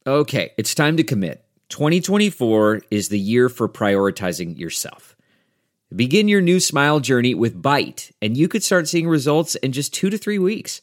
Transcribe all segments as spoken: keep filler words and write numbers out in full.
Okay, it's time to commit. twenty twenty-four is the year for prioritizing yourself. Begin your new smile journey with Byte, and you could start seeing results in just two to three weeks.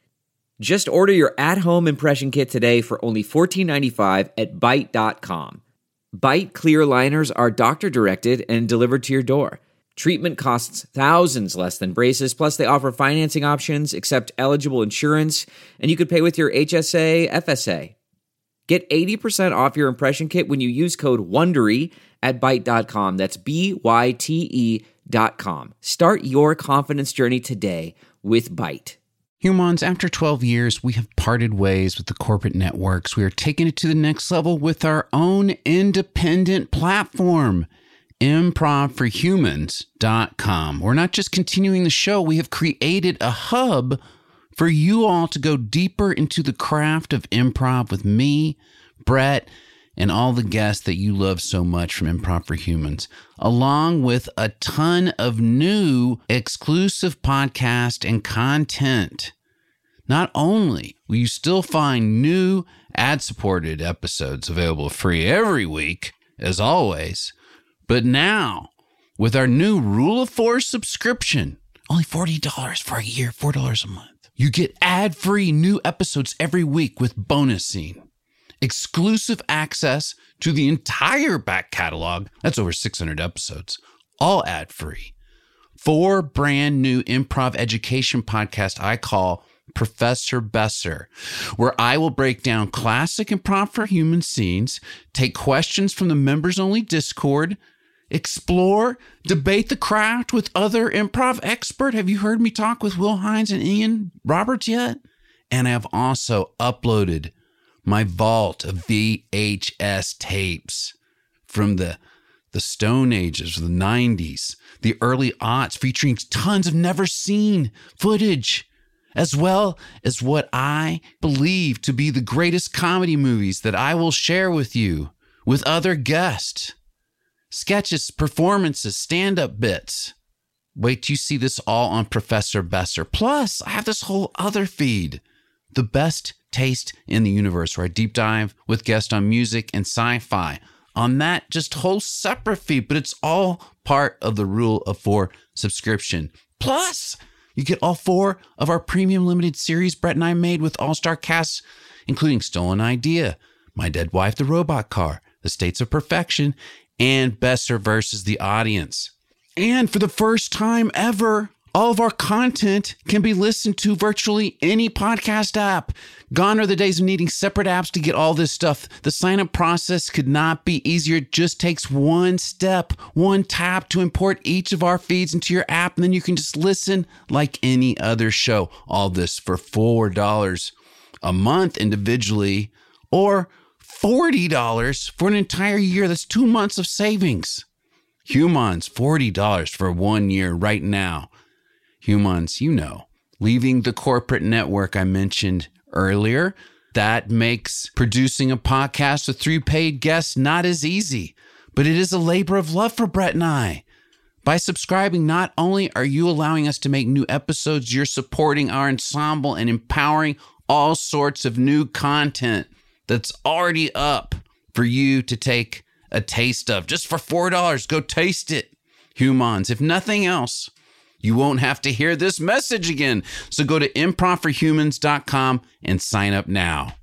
Just order your at-home impression kit today for only fourteen ninety-five at byte dot com. Byte clear aligners are doctor-directed and delivered to your door. Treatment costs thousands less than braces, plus they offer financing options, accept eligible insurance, and you could pay with your H S A, F S A. Get eighty percent off your impression kit when you use code WONDERY at byte dot com. That's B Y T E dot com. Start your confidence journey today with Byte. Humans, after twelve years, we have parted ways with the corporate networks. We are taking it to the next level with our own independent platform, improv for humans dot com. We're not just continuing the show, we have created a hub for you all to go deeper into the craft of improv with me, Brett, and all the guests that you love so much from Improv for Humans, along with a ton of new exclusive podcast and content. Not only will you still find new ad-supported episodes available free every week, as always, but now, with our new Rule of Four subscription, only forty dollars for a year, four dollars a month. You get ad-free new episodes every week with bonus scene, exclusive access to the entire back catalog. That's over six hundred episodes, all ad-free. Four brand new improv education podcasts I call Professor Besser, where I will break down classic Improv for Human scenes, take questions from the members-only Discord, explore, debate the craft with other improv experts. Have you heard me talk with Will Hines and Ian Roberts yet? And I have also uploaded my vault of V H S tapes from the, the Stone Ages, the nineties, the early aughts, featuring tons of never seen footage, as well as what I believe to be the greatest comedy movies that I will share with you with other guests. Sketches, performances, stand-up bits. Wait till you see this all on Professor Besser. Plus, I have this whole other feed, The Best Taste in the Universe, where I deep dive with guests on music and sci-fi. On that just whole separate feed, but it's all part of the Rule of Four subscription. Plus, you get all four of our premium limited series Brett and I made with all-star casts, including Stolen Idea, My Dead Wife, The Robot Car, The States of Perfection, and Besser versus the Audience. And for the first time ever, all of our content can be listened to virtually any podcast app. Gone are the days of needing separate apps to get all this stuff. The sign-up process could not be easier. It just takes one step, one tap to import each of our feeds into your app, and then you can just listen like any other show. All this for four dollars a month individually, or forty dollars for an entire year. That's two months of savings. Humans, forty dollars for one year right now. Humans, you know, leaving the corporate network I mentioned earlier, that makes producing a podcast with three paid guests not as easy, but it is a labor of love for Brett and I. By subscribing, not only are you allowing us to make new episodes, you're supporting our ensemble and empowering all sorts of new content that's already up for you to take a taste of. Just for four dollars, go taste it. Humans, if nothing else, you won't have to hear this message again. So go to improv for humans dot com and sign up now.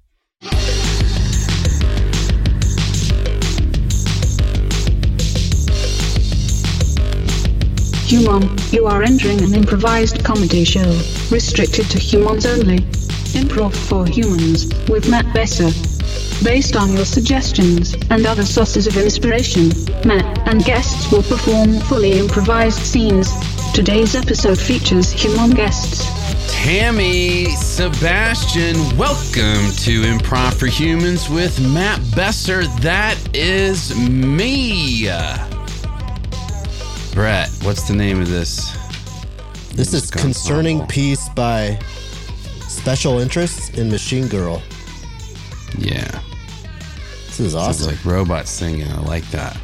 Human, you are entering an improvised comedy show, restricted to humans only. Improv for Humans, with Matt Besser. Based on your suggestions and other sources of inspiration, Matt and guests will perform fully improvised scenes. Today's episode features human guests. Tammy, Sebastian, welcome to Improv for Humans with Matt Besser. That is me. Brett, what's the name of this? This is Concerning novel. Peace by Special Interests in Machine Girl. Yeah. This is awesome. Sounds like robots singing. I like that.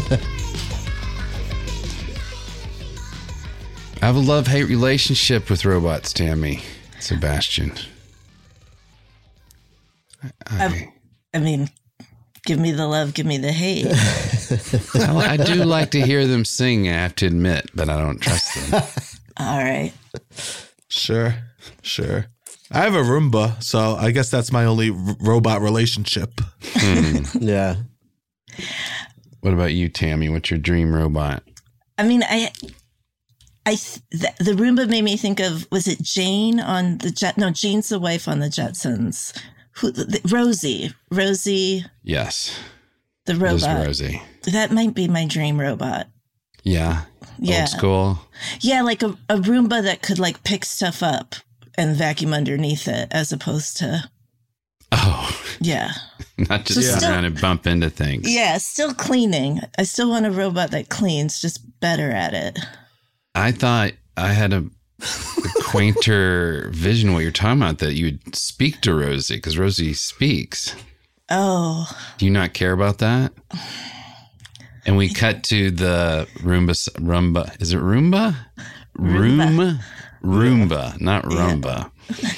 I have a love-hate relationship with robots, Tammy, Sebastian. I, I, Have, I mean, give me the love, give me the hate. Well, I do like to hear them sing, I have to admit, but I don't trust them. All right. Sure, sure. I have a Roomba, so I guess that's my only r- robot relationship. Hmm. Yeah. What about you, Tammy? What's your dream robot? I mean, I, I, the, the Roomba made me think of, was it Jane on the Jet? No, Jane's the wife on the Jetsons. Who? The, Rosie. Rosie. Yes. The It robot. is Rosie. That might be my dream robot. Yeah. Yeah. Old school. Yeah, like a, a Roomba that could like pick stuff up and vacuum underneath it, as opposed to, Oh, yeah. not just So sit still- around and bump into things. Yeah, still cleaning. I still want a robot that cleans, just better at it. I thought I had a, a quainter vision of what you're talking about, that you would speak to Rosie, because Rosie speaks. Oh, Do you not care about that? And we cut to the Roomba. Roomba. Is it Roomba? Room. Roomba, not Roomba.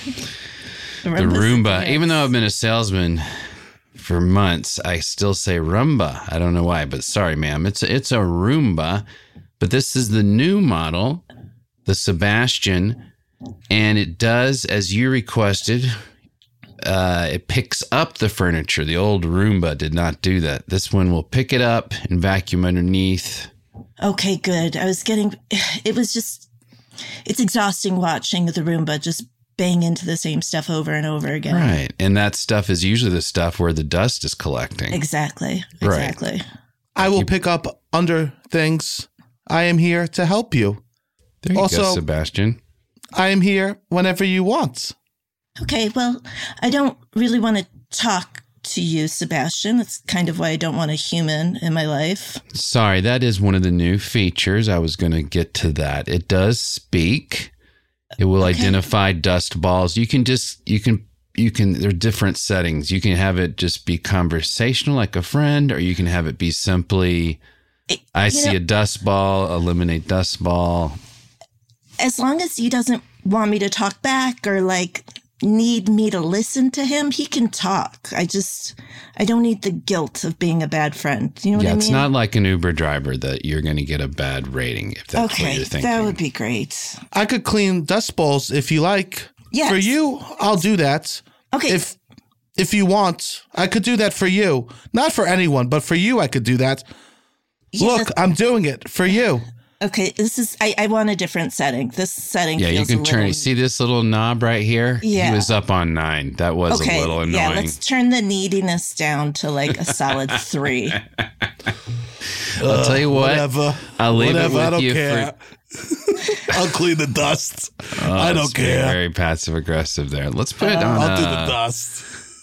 The Roomba. Even though I've been a salesman for months, I still say Roomba. I don't know why, but sorry, ma'am. It's it's a Roomba, but this is the new model, the Sebastian, and it does as you requested. Uh, it picks up the furniture. The old Roomba did not do that. This one will pick it up and vacuum underneath. Okay, good. I was getting, it was just, it's exhausting watching the Roomba just bang into the same stuff over and over again. Right. And that stuff is usually the stuff where the dust is collecting. Exactly. Right. Exactly. I will pick up under things. I am here to help you. There you Also- go, Sebastian. I am here whenever you want. Okay, well, I don't really want to talk to you, Sebastian. That's kind of why I don't want a human in my life. Sorry, that is one of the new features. I was going to get to that. It does speak. It will Okay. identify dust balls. You can just, you can, you can, there are different settings. You can have it just be conversational like a friend, or you can have it be simply, It- I you see know, a dust ball, eliminate dust ball. As long as he doesn't want me to talk back or like need me to listen to him, he can talk. I just, I don't need the guilt of being a bad friend. You know what Yeah, I mean? it's not like an Uber driver that you're going to get a bad rating if that's what Okay, you're thinking. that would be great. I could clean dust balls if you like. Yes. For you, I'll do that. Okay. If if you want, I could do that for you. Not for anyone, but for you, I could do that. Yeah, Look, that's- I'm doing it for you. okay, this is, I, I want a different setting. This setting Yeah, you feels can a turn. little- See this little knob right here? Yeah. He was up on nine. That was Okay, a little annoying. yeah, let's turn the neediness down to like a solid three. I'll tell you what. Whatever. I'll leave Whatever. it with I don't you care. I'll clean the dust. for. I don't it's being care. Very passive aggressive there. Let's put it on I'll do the uh, dust.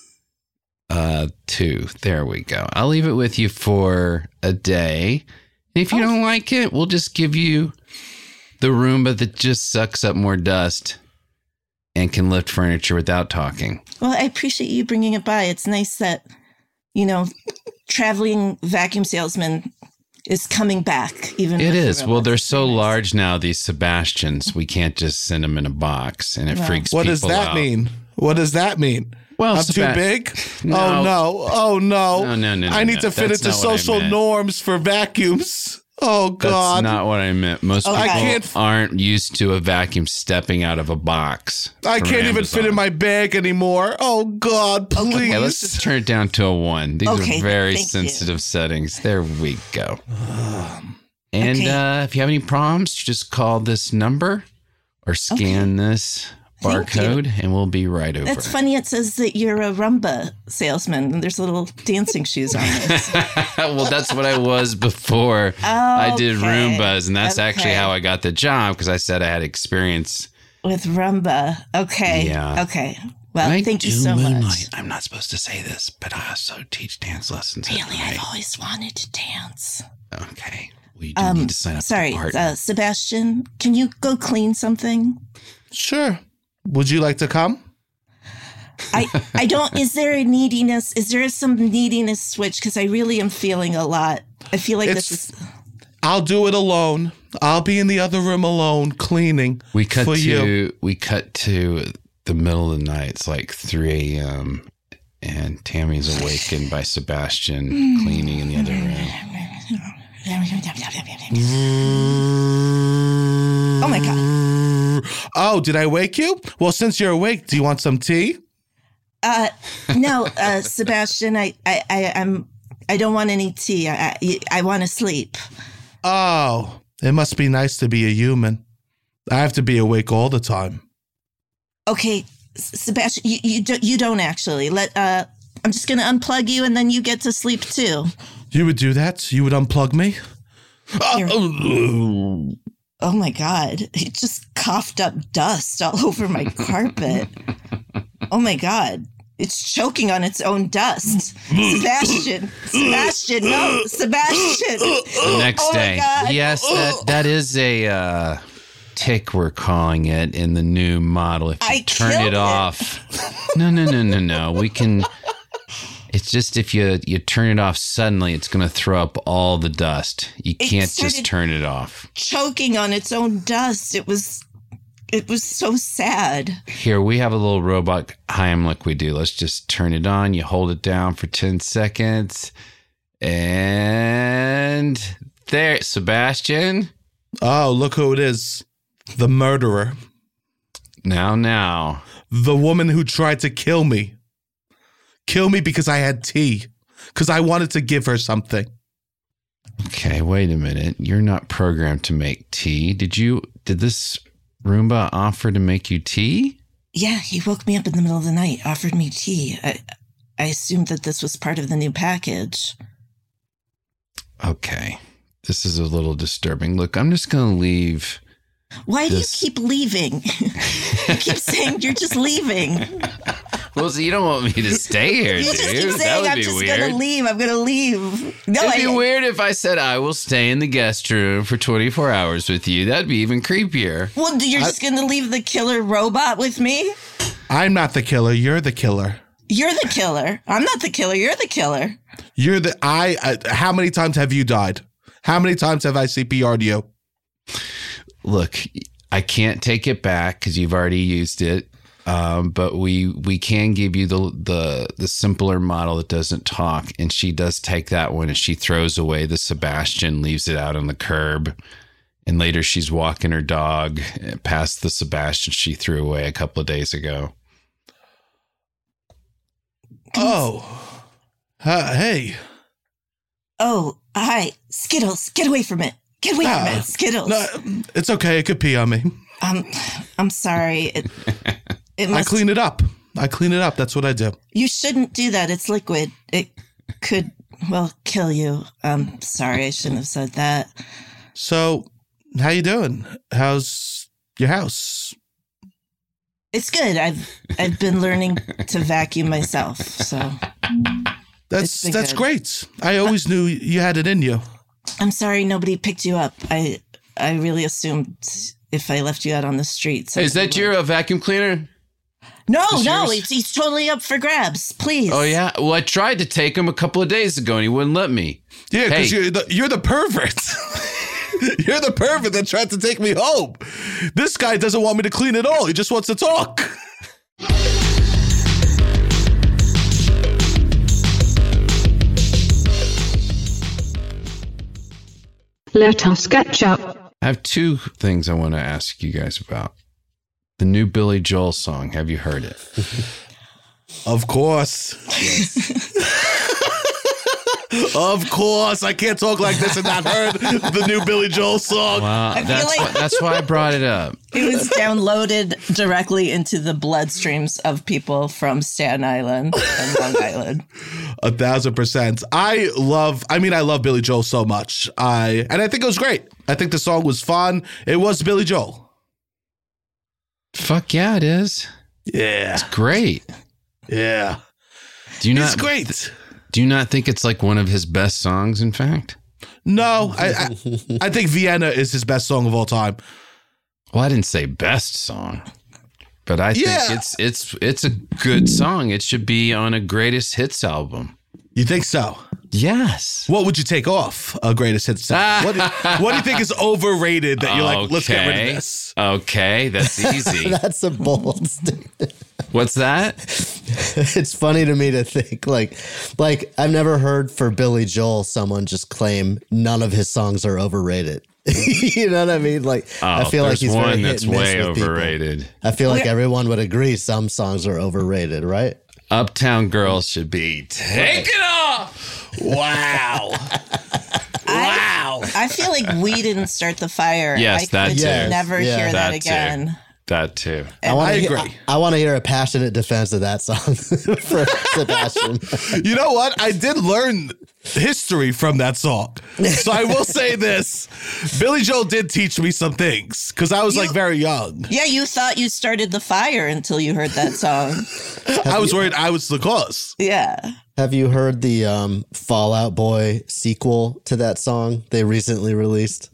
uh, two. There we go. I'll leave it with you for a day. And if you don't like it, we'll just give you the Roomba that just sucks up more dust and can lift furniture without talking. Well, I appreciate you bringing it by. It's nice that, you know, traveling vacuum salesman is coming back. Even It with the is. Well, robots. they're It's so very nice. large now, these Sebastians, we can't just send them in a box, and it No. freaks What people does that out. mean? What does that mean? Well, I'm Seba- too big? No. Oh, no. Oh, no. No, no, no, no, I need no. to fit That's into not what I social meant. norms for vacuums. Oh, God. That's not what I meant. Most Okay. people I can't- aren't used to a vacuum stepping out of a box. I from can't even fit Amazon. in my bag anymore. Oh, God, please. Okay, let's just turn it down to a one. These Okay, are very thank you. sensitive settings. There we go. And Okay. uh, if you have any problems, just call this number or scan this Thank you. barcode, and we'll be right over. That's funny. It says that you're a Roomba salesman, and there's little dancing shoes on this. Well, that's what I was before I did Okay. Roombas, and that's actually Okay. how I got the job, because I said I had experience. With Roomba. Okay. Yeah. Okay. Well, I thank you do so moonlight. much. I'm not supposed to say this, but I also teach dance lessons. at Really, night. I've always wanted to dance. Okay. Well, you do Um, need to sign up sorry, for a partner. uh, Sebastian, can you go clean something? Sure. Would you like to come? I, I don't, is there a neediness? Is there some neediness switch? Because I really am feeling a lot. I feel like It's- this is, I'll do it alone. I'll be in the other room alone cleaning we cut for to you. we cut to the middle of the night. It's like three a.m. and Tammy's awakened by Sebastian cleaning in the other room. Oh my God. Oh, did I wake you? Well, since you're awake, do you want some tea? Uh, no, uh, Sebastian, I, I, I, I'm, I don't want any tea. I, I, I want to sleep. Oh, it must be nice to be a human. I have to be awake all the time. Okay, Sebastian, you, you, do, you don't actually. Let, uh, I'm just going to unplug you and then you get to sleep too. You would do that? You would unplug me? Oh, oh my God. He just coughed up dust all over my carpet. Oh my God. It's choking on its own dust. Sebastian, Sebastian, no, Sebastian. The next oh day. Yes, that, that is a uh, tick, we're calling it, in the new model. If you I turn killed it it. off. No, no, no, no, no. We can... It's just if you you turn it off suddenly, it's going to throw up all the dust. You It can't started- just turn it off. Choking on its own dust. It was, it was so sad. Here, we have a little robot Heimlich we do. Let's just turn it on. You hold it down for ten seconds. And there, Sebastian. Oh, look who it is. The murderer. Now, now. The woman who tried to kill me. Kill me because I had tea. Because I wanted to give her something. Okay, wait a minute. You're not programmed to make tea. Did you, did this Roomba offer to make you tea? Yeah, he woke me up in the middle of the night, offered me tea. I, I assumed that this was part of the new package. Okay. This is a little disturbing. Look, I'm just going to leave. Why This- do you keep leaving? You keep saying you're just leaving. Well, so you don't want me to stay here, You dude. just keep That saying, would I'm be just weird. going to leave. I'm going to leave. No, It'd be I, weird if I said I will stay in the guest room for twenty-four hours with you. That'd be even creepier. Well, you're just going to leave the killer robot with me? I'm not the killer. You're the killer. You're the killer. I'm not the killer. You're the killer. You're the... I... Uh, how many times have you died? How many times have I C P R'd you? Look, I can't take it back because you've already used it. Um, but we we can give you the the the simpler model that doesn't talk, and she does take that one and she throws away the Sebastian, leaves it out on the curb, and later she's walking her dog past the Sebastian she threw away a couple of days ago. Oh. Uh, hey. Oh, hi. Skittles, get away from it. Get away Ah, from it, Skittles. No, it's okay. It could pee on me. Um, I'm sorry. It, it I must, clean it up. I clean it up. That's what I do. You shouldn't do that. It's liquid. It could, well, kill you. Um, sorry, I shouldn't have said that. So, how you doing? How's your house? It's good. I've I've been learning to vacuum myself. So That's It's been that's good. great. I always knew you had it in you. I'm sorry nobody picked you up. I I really assumed if I left you out on the streets. Hey, is that your uh, vacuum cleaner? No, Is no, yours? it's, he's totally up for grabs. Please. Oh yeah. Well, I tried to take him a couple of days ago, and he wouldn't let me. Yeah, because Hey. you're the you're the pervert. You're the pervert that tried to take me home. This guy doesn't want me to clean at all. He just wants to talk. Let us catch up. I have two things I want to ask you guys about. The new Billy Joel song. Have you heard it? Of course. Of course. I can't talk like this and not heard the new Billy Joel song. Wow, feel that's like- why, that's why I brought it up. It was downloaded directly into the bloodstreams of people from Staten Island and Long Island. A thousand percent. I love, I mean, I love Billy Joel so much. I And I think it was great. I think the song was fun. It was Billy Joel. Fuck yeah, it is. Yeah. Great. Yeah. Do you It's not? great. Do you not think it's like one of his best songs? In fact, No, I, I, I think Vienna is his best song of all time. well, I didn't say best song, but I think Yeah. it's it's it's a good song. It should be on a greatest hits album. You think so? Yes. What would you take off a greatest hits song? What, do- what do you think is overrated that you're like, let's get rid Okay. of this? Okay, that's easy. That's a bold statement. What's that? It's funny to me to think like, like I've never heard for Billy Joel someone just claim none of his songs are overrated. You know what I mean? Like, Oh, I feel like there's he's one very hit that's and miss way with people. overrated. I feel like We're- everyone would agree some songs are overrated, right? Uptown Girl should be taken off. Wow. Wow. I feel like we didn't start the fire. Yes, I that could too. never Yeah. hear that, That too. again. That too. I, wanna I hear- agree. I, I want to hear a passionate defense of that song for Sebastian. You know what? I did learn history from that song. So I will say this. Billy Joel did teach me some things because I was You- like very young. Yeah, you thought you started the fire until you heard that song. I was worried I was the cause. Yeah. Have you heard the um, Fall Out Boy sequel to that song they recently released?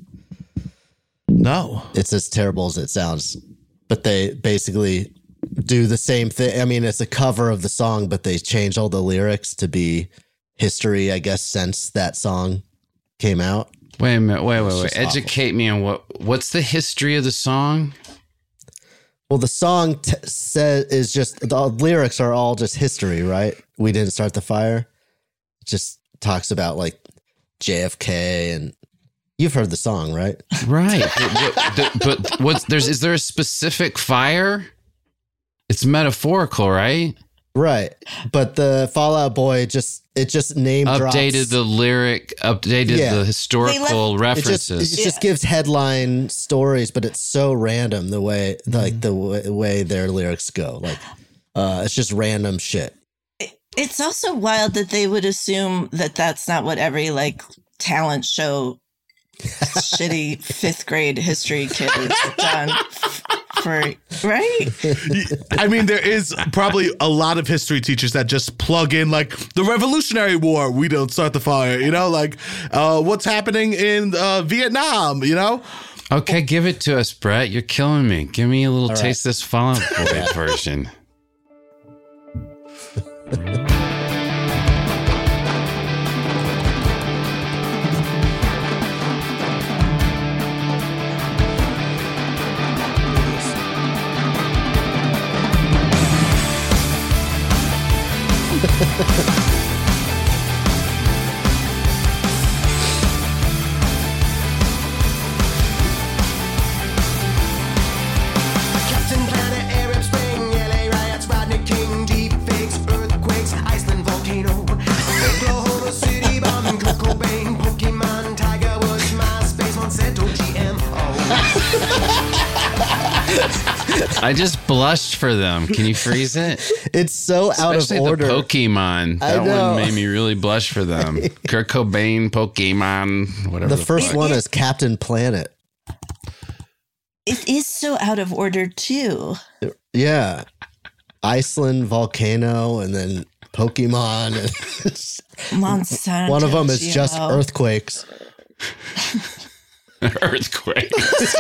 No. It's as terrible as it sounds, but they basically do the same thing. I mean, it's a cover of the song, but they change all the lyrics to be history, I guess, since that song came out. Wait a minute. Wait, wait, wait. just awful. Educate me on what what's the history of the song? Well, the song t- says is just the lyrics are all just history, right? We didn't start the fire. It just talks about like J F K, and you've heard the song, right? Right. but, what- the- but what's there's is there a specific fire? It's metaphorical, right? Right. But the Fall Out Boy just it just name drops. Updated the lyric, updated Yeah. the historical It just, references. it just gives headline stories, but it's so random the way like the way, way their lyrics go. Like uh, it's just random shit. It's also wild that they would assume that that's not what every like talent show shitty fifth grade history kid has done f- for, right? I mean, there is probably a lot of history teachers that just plug in like the Revolutionary War. We don't start the fire, you know, like uh, what's happening in uh, Vietnam, you know? Okay, give it to us, Brett. You're killing me. Give me a little right. taste of this Fall Out Boy version. Captain Planet, Arab Spring, L A riots, Rodney King, deep fakes, earthquakes, Iceland volcano, Oklahoma City bombing, Kurt Cobain, Pokemon, Tiger Woods, MySpace, Monsanto, G M O. I just blushed for them. Can you freeze it? It's so out Especially of order. the Pokemon. I That know. one made me really blush for them. Kurt Cobain, Pokemon, whatever. the the first fuck. one is Captain Planet. It is so out of order too. Yeah. Iceland volcano and then Pokemon. Monsanto. One of them is G M O. just earthquakes. Earthquake.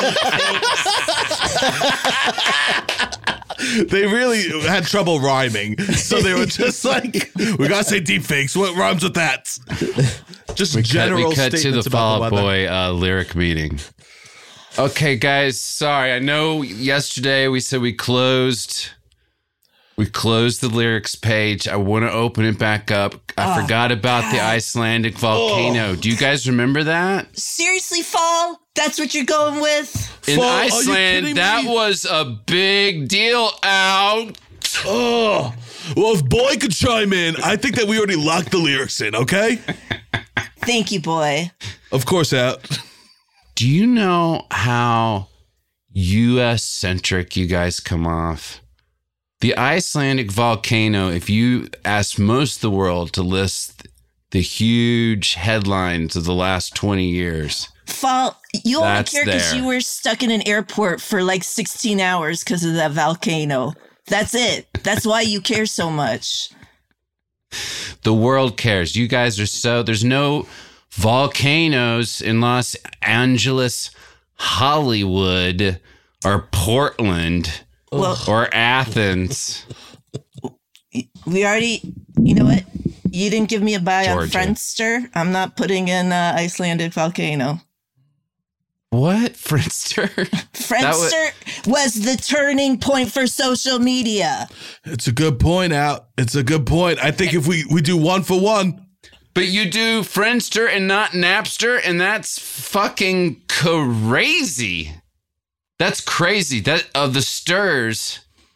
They really had trouble rhyming. So they were just like, we got to say deep fakes. What rhymes with that? Just We cut, general we cut to the statements about Fall the Out weather. Boy uh, lyric meeting. Okay, guys, sorry. I know yesterday we said we closed we closed the lyrics page. I want to open it back up. I forgot about the Icelandic volcano. Do you guys remember that? Seriously, Fall? That's what you're going with? In Fall, are you Iceland, kidding that me? was a big deal out. Oh, well, if Boy could chime in, I think that we already locked the lyrics in, okay? Thank you, boy. Of course, out. Do you know how U S centric you guys come off? The Icelandic volcano, if you ask most of the world to list the huge headlines of the last twenty years, Fall, you only That's care because there. you were stuck in an airport for like sixteen hours because of that volcano. That's it. That's why you care so much. the world cares. You guys are so, there's no volcanoes in Los Angeles, Hollywood, or Portland, Well, or Athens. we already, you know what? You didn't give me a buy on Georgia. Friendster. I'm not putting in uh, Icelandic volcano. What? Friendster? Friendster was the turning point for social media. It's a good point, Out. It's a good point. I think if we, we do one for one. But you do Friendster and not Napster, and that's fucking crazy. That's crazy. That of the stirs,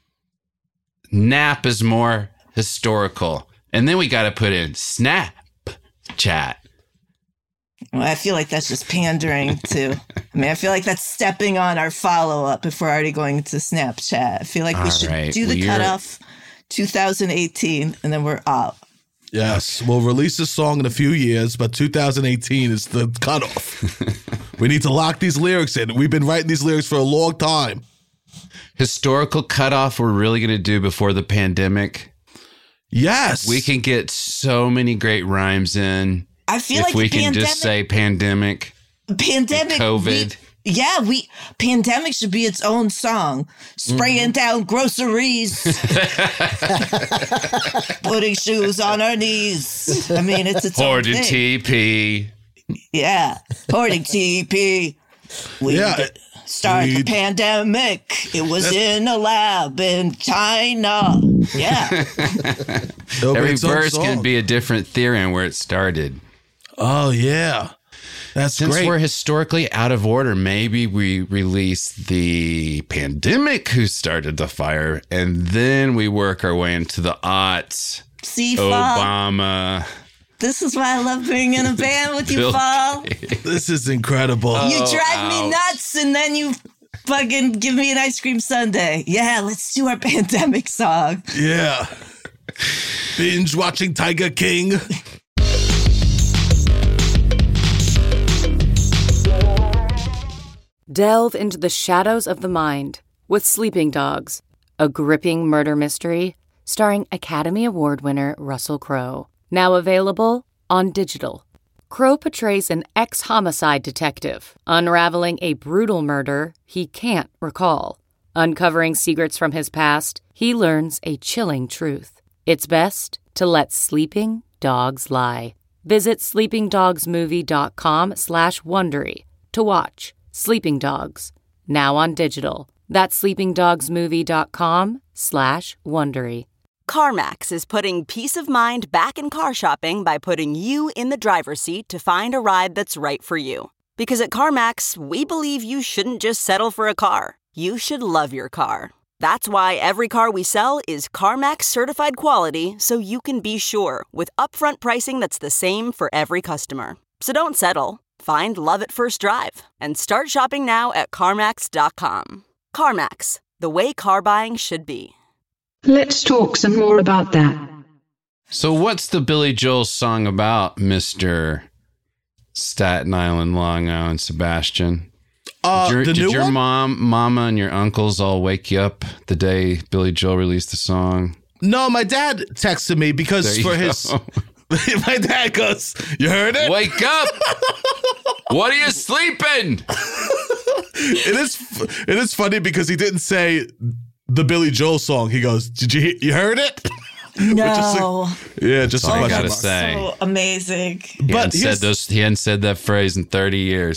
Nap is more historical. And then we got to put in Snapchat. Well, I feel like that's just pandering to. I mean, I feel like that's stepping on our follow up if we're already going to Snapchat. I feel like we All should right, do the well, cutoff two thousand eighteen and then we're out. Yes, we'll release a song in a few years, but two thousand eighteen is the cutoff. We need to lock these lyrics in. We've been writing these lyrics for a long time. Historical cutoff we're really going to do before the pandemic. Yes. We can get so many great rhymes in. I feel if like we the can pandemic, just say pandemic. pandemic, COVID. We, yeah, we pandemic should be its own song. Spraying mm-hmm. down groceries, putting shoes on our knees. I mean, it's its Hoarded own thing. T P. Yeah, hoarding T P. We yeah, started we, the pandemic. It was in a lab in China. Yeah. Every verse can be a different theory on where it started. Oh, yeah. That's Since great. we're historically out of order, maybe we release the pandemic who started the fire, and then we work our way into the aughts. See, Obama. Fall, this is why I love being in a band with you, Bill Fall. Gates. This is incredible. You Oh, drive me ouch. nuts, and then you fucking give me an ice cream sundae. Yeah, let's do our pandemic song. Yeah. Binge watching Tiger King. Delve into the shadows of the mind with Sleeping Dogs, a gripping murder mystery starring Academy Award winner Russell Crowe. Now available on digital. Crowe portrays an ex-homicide detective unraveling a brutal murder he can't recall. Uncovering secrets from his past, he learns a chilling truth. It's best to let sleeping dogs lie. Visit sleepingdogsmovie.com slash Wondery to watch Sleeping Dogs, now on digital. That's sleepingdogsmovie.com slash Wondery. CarMax is putting peace of mind back in car shopping by putting you in the driver's seat to find a ride that's right for you. Because at CarMax, we believe you shouldn't just settle for a car. You should love your car. That's why every car we sell is CarMax certified quality, so you can be sure with upfront pricing that's the same for every customer. So don't settle. Find love at first drive and start shopping now at CarMax dot com. CarMax, the way car buying should be. Let's talk some more about that. So what's the Billy Joel song about, Mister Staten Island, Long Island, Sebastian? Uh, did your, the did new your one? mom, mama, and your uncles all wake you up the day Billy Joel released the song? No, my dad texted me because There you for go. his... My dad goes, you heard it? Wake up! What are you sleeping? It is it is funny because he didn't say the Billy Joel song. He goes, did you hear, you heard it? No. Yeah, just That's all a I bunch gotta of- say. So amazing. He But hadn't said here's- those. He hadn't said that phrase in thirty years.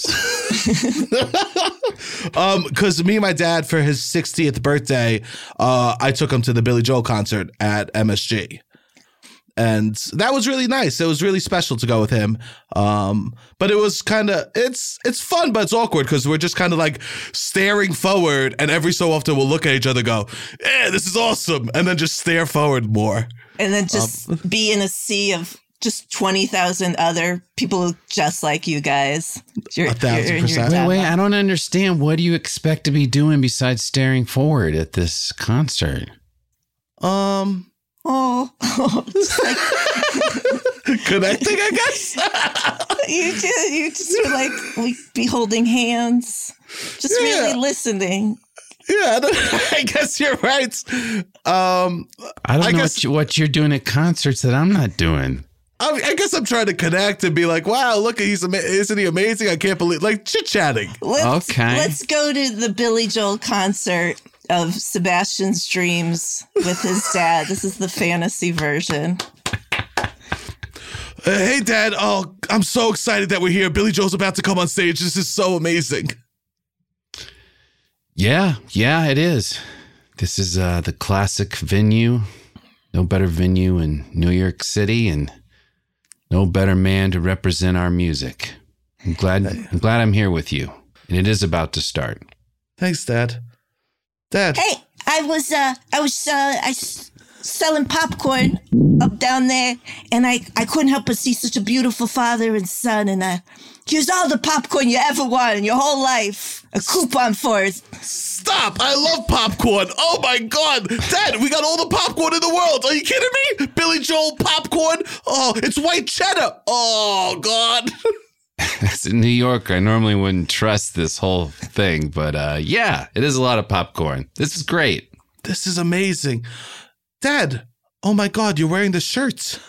Um, because me and my dad for his sixtieth birthday, uh, I took him to the Billy Joel concert at M S G. And that was really nice. It was really special to go with him. Um, but it was kind of, it's it's fun, but it's awkward because we're just kind of like staring forward, and every so often we'll look at each other and go, yeah, this is awesome. And then just stare forward more. And then just Um, be in a sea of just twenty thousand other people just like you guys. You're, A thousand you're in your percent. Wait, dad wait, bod. I don't understand. What do you expect to be doing besides staring forward at this concert? Um, Oh, just like connecting, I guess. you just, you just were like, we be holding hands, just Yeah. really listening. Yeah, I guess you're right. Um, I don't I know guess- what, you, what you're doing at concerts that I'm not doing. I, I guess I'm trying to connect and be like, wow, look, he's ama- isn't he amazing? I can't believe, like chit chatting. Let's, Okay. Let's go to the Billy Joel concert of Sebastian's Dreams with his dad. This is the fantasy version. Uh, hey, Dad. Oh, I'm so excited that we're here. Billy Joel's about to come on stage. This is so amazing. Yeah, yeah, it is. This is uh, the classic venue. No better venue in New York City, and no better man to represent our music. I'm glad. I'm glad I'm here with you, and it is about to start. Thanks, Dad. Dad. Hey, I was uh, I was uh, I s- selling popcorn up down there, and I, I couldn't help but see such a beautiful father and son, and uh, here's all the popcorn you ever wanted in your whole life. A coupon for it. Stop! I love popcorn. Oh my God, Dad, we got all the popcorn in the world. Are you kidding me? Billy Joel popcorn. Oh, it's white cheddar. Oh God. As a New Yorker, I normally wouldn't trust this whole thing, but uh, yeah, it is a lot of popcorn. This is great. This is amazing, Dad. Oh my God, you're wearing the shirt.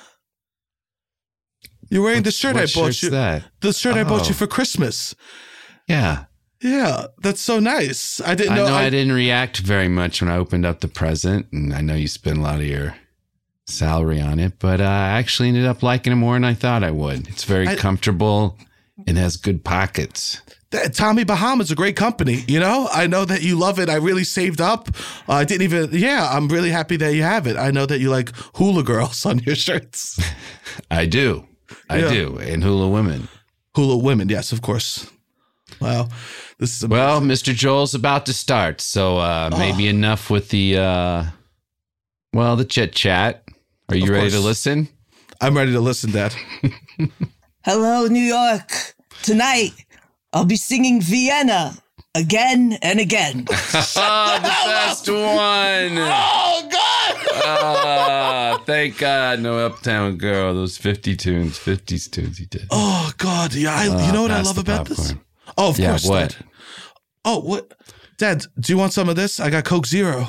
You're wearing What- the shirt what I bought shirt's you. that? The shirt I bought Oh. you for Christmas. Yeah. Yeah, that's so nice. I didn't I know. know I, I, didn't react very much when I opened up the present, and I know you spent a lot of your salary on it, but uh, I actually ended up liking it more than I thought I would. It's very I- comfortable and has good pockets. That- Tommy Bahama's a great company. You know, I know that you love it. I really saved up. Uh, I didn't even. Yeah, I'm really happy that you have it. I know that you like hula girls on your shirts. I do. I Yeah. do. And hula women. Hula women, yes, of course. Wow, this is amazing. Well, Mister Joel's about to start, so uh, maybe Oh. enough with the, uh, well, the chit chat. Are you Of ready to course. listen? I'm ready to listen, Dad. Hello, New York. Tonight, I'll be singing Vienna again and again. Oh, the best one. Oh God! Ah, thank God, no Uptown Girl. Those fifty tunes, fifties tunes he did. Oh God! Yeah, I, you know what I pass love the about this? popcorn. Oh, of Yeah, course, what? Dad. Oh, what? Dad, do you want some of this? I got Coke Zero.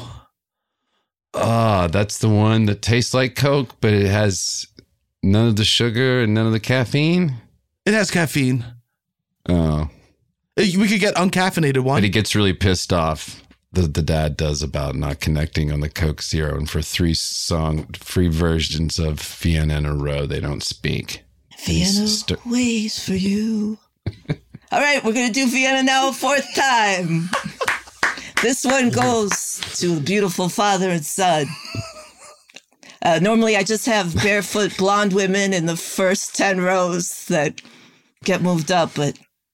Ah, that's the one that tastes like Coke, but it has none of the sugar and none of the caffeine. It has caffeine. Oh, Eh, We could get uncaffeinated one. but he gets really pissed off. The the dad does about not connecting on the Coke Zero, and for three song free versions of Vienna in a row, they don't speak. Vienna St- waits for you. All right, we're going to do Vienna now a fourth time. This one goes to the beautiful father and son. Uh, normally, I just have barefoot blonde women in the first ten rows that get moved up, but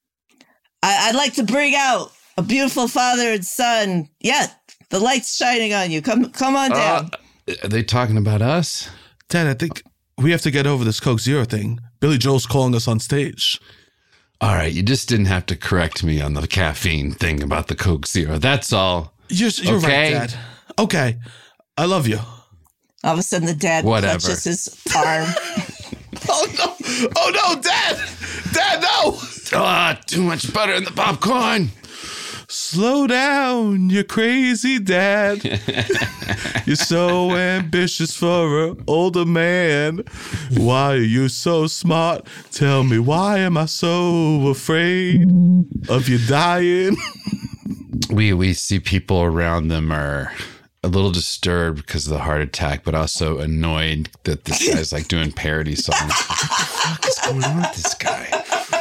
I- I'd like to bring out a beautiful father and son. Yeah, the light's shining on you. Come, come on down. Uh, are they talking about us? Dad, I think we have to get over this Coke Zero thing. Billy Joel's calling us on stage. All right, you just didn't have to correct me on the caffeine thing about the Coke Zero. That's all. You're, you're Okay. right, Dad. Okay, I love you. All of a sudden, the dad Whatever. clutches his arm. Oh no! Oh no, Dad! Dad, no! Ah, too much butter in the popcorn. Slow down, you crazy dad. You're so ambitious for an older man. Why are you so smart? Tell me, why am I so afraid of you dying? We we see people around them are a little disturbed because of the heart attack, but also annoyed that this guy's like doing parody songs. What the fuck is going on with this guy?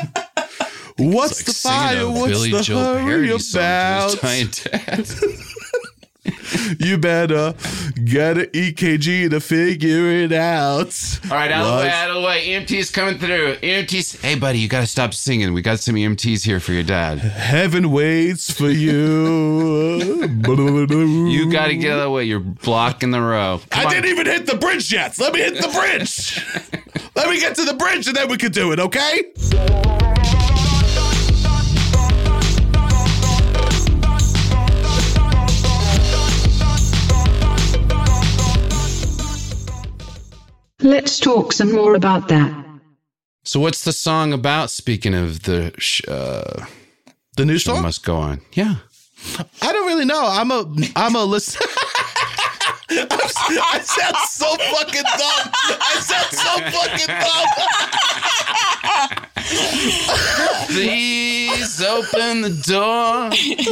What's Like the singing fire? a What's Billy the Joel hurry parody song to his about? giant dad. You better get an E K G to figure it out. All right, out of the way, What's- out of the way. E M T's coming through. E M T's. Hey, buddy, you got to stop singing. We got some E M Ts here for your dad. Heaven waits for you. You got to get out of the way. You're blocking the row. Come I on. didn't even hit the bridge yet. Let me hit the bridge. Let me get to the bridge and then we can do it, okay? Let's talk some more about that. So, what's the song about? Speaking of the sh- uh, The new show song? must go on. Yeah. I don't really know. I'm a I'm a listen. I sound so fucking dumb. I sound so fucking dumb. Please open the door.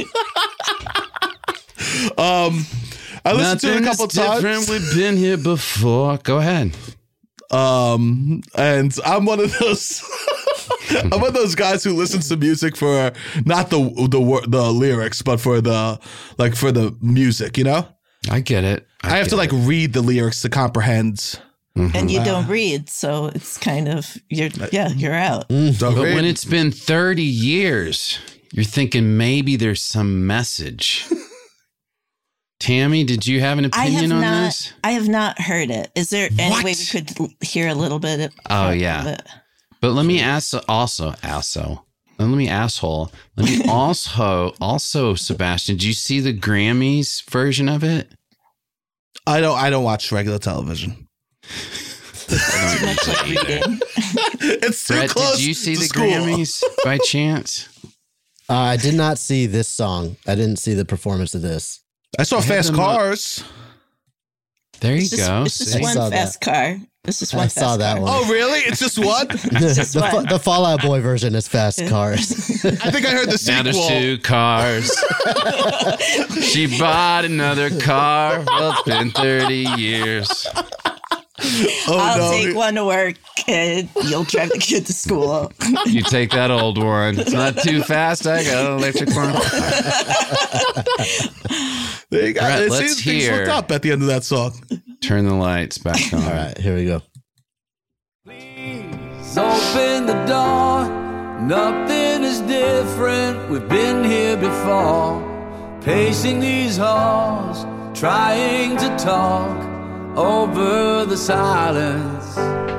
Um, I listened to it a Nothing couple is different. times. We've been here before. Go ahead. Um, and I'm one of those. I'm one of those guys who listens to music for not the the wor- the lyrics, but for the like for the music. You know, I get it. I, have get to like it. read the lyrics to comprehend. And you don't read, so it's kind of you're yeah you're out. Don't But read. when it's been thirty years, you're thinking maybe there's some message. Tammy, did you have an I have opinion on not. this? I have not heard it. Is there any What? way we could l- hear a little bit? Of, Oh, of yeah. it? But let me ask also, also, let me asshole. Let me also, also, Sebastian, did you see the Grammys version of it? I don't. I don't watch regular television. Too much like reading. It's too Brett, close. did you see to the school. Grammys by chance? Uh, I did not see this song. I didn't see the performance of this. I saw I had Fast them up. Cars. There you It's just, go. it's just See? I one saw fast car. It's just I one saw fast that car. one. Oh, really? It's just one? the, just the, one. the Fallout Boy version is Fast Cars. I think I heard the Now sequel. there's two cars. She bought another car. Well, it's been thirty years. Oh, I'll no. take one to work, and you'll drive the kid to school. You take that old one. It's not too fast. I got an electric one. There you go. Brett, it let's seems things hear. looked up at the end of that song. Turn the lights back on. All right, here we go. Open the door, nothing is different. We've been here before, pacing these halls, trying to talk over the silence.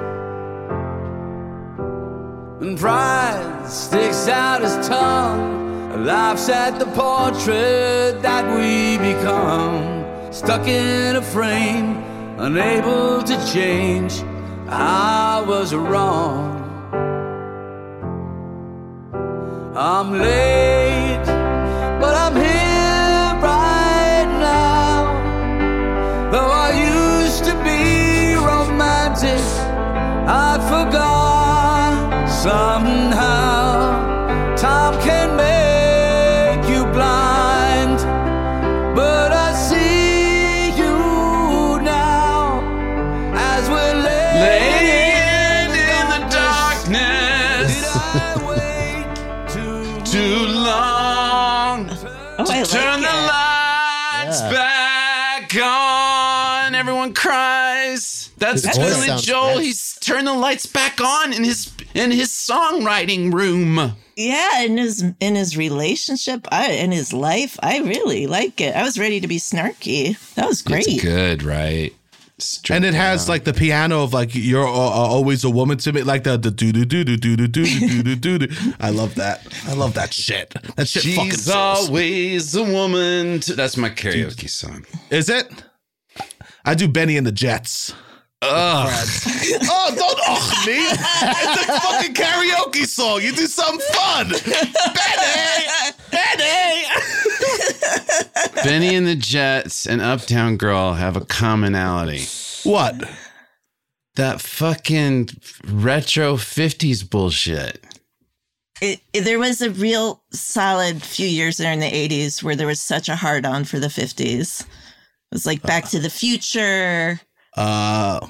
And pride sticks out his tongue, laughs at the portrait that we become, stuck in a frame, unable to change. I was wrong. I'm late, but I'm here right now. Though I used to be romantic, I forgot somehow. Time can make you blind, but I see you now as we're laying Laying in the darkness Did I wait too, too long Oh, I to turn like the it. lights Yeah. back on. Everyone cries. That's His voice Billy sounds Joel. great. He's turned the lights back on in his in his songwriting room. Yeah, in his in his relationship, I in his life, I really like it. I was ready to be snarky. That was great. It's good, right? Straight And it has down. like the piano of like you're uh, always a woman to me, like the the do do do do do do do do do do. I love that. I love that shit. That shit fucking She's sells. always a woman. To, that's my karaoke song. Is it? I do Benny and the Jets. Ugh. Oh, don't ugh me. It's a fucking karaoke song. You do something fun. Benny! Benny! Benny and the Jets and Uptown Girl have a commonality. What? That fucking retro fifties bullshit. It, it- there was a real solid few years there in the eighties where there was such a hard on for the fifties. It was like Back to the Future, Uh,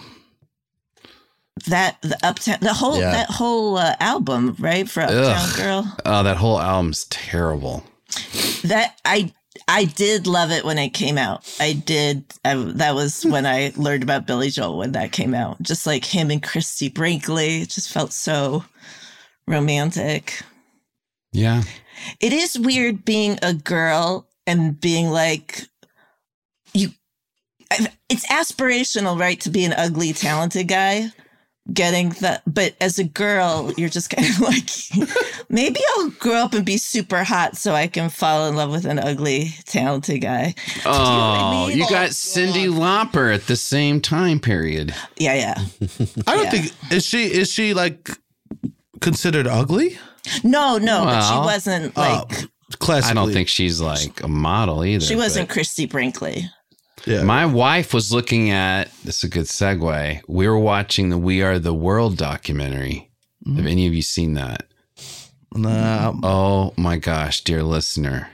that the Uptown, the whole Yeah. that whole uh, album, right, for Uptown Ugh. Girl. Oh, that whole album's terrible. That I I did love it when it came out. I did. I, that was when I learned about Billy Joel when that came out. Just like him and Christy Brinkley, it just felt so romantic. Yeah. It is weird being a girl and being like you. It's aspirational, right, to be an ugly, talented guy. Getting that, but as a girl, you're just kind of like, maybe I'll grow up and be super hot so I can fall in love with an ugly, talented guy. Oh, mean? you Oh, got Cyndi Lauper at the same time period. Yeah, yeah. I don't Yeah. think is she is she like considered ugly? No, no, but she Well, wasn't Oh, like classically. I don't think she's like a model either. she wasn't but- Christy Brinkley. Yeah. My wife was looking at, this is a good segue. We were watching the We Are the World documentary. Have any of you seen that? Nah, Oh my gosh, dear listener.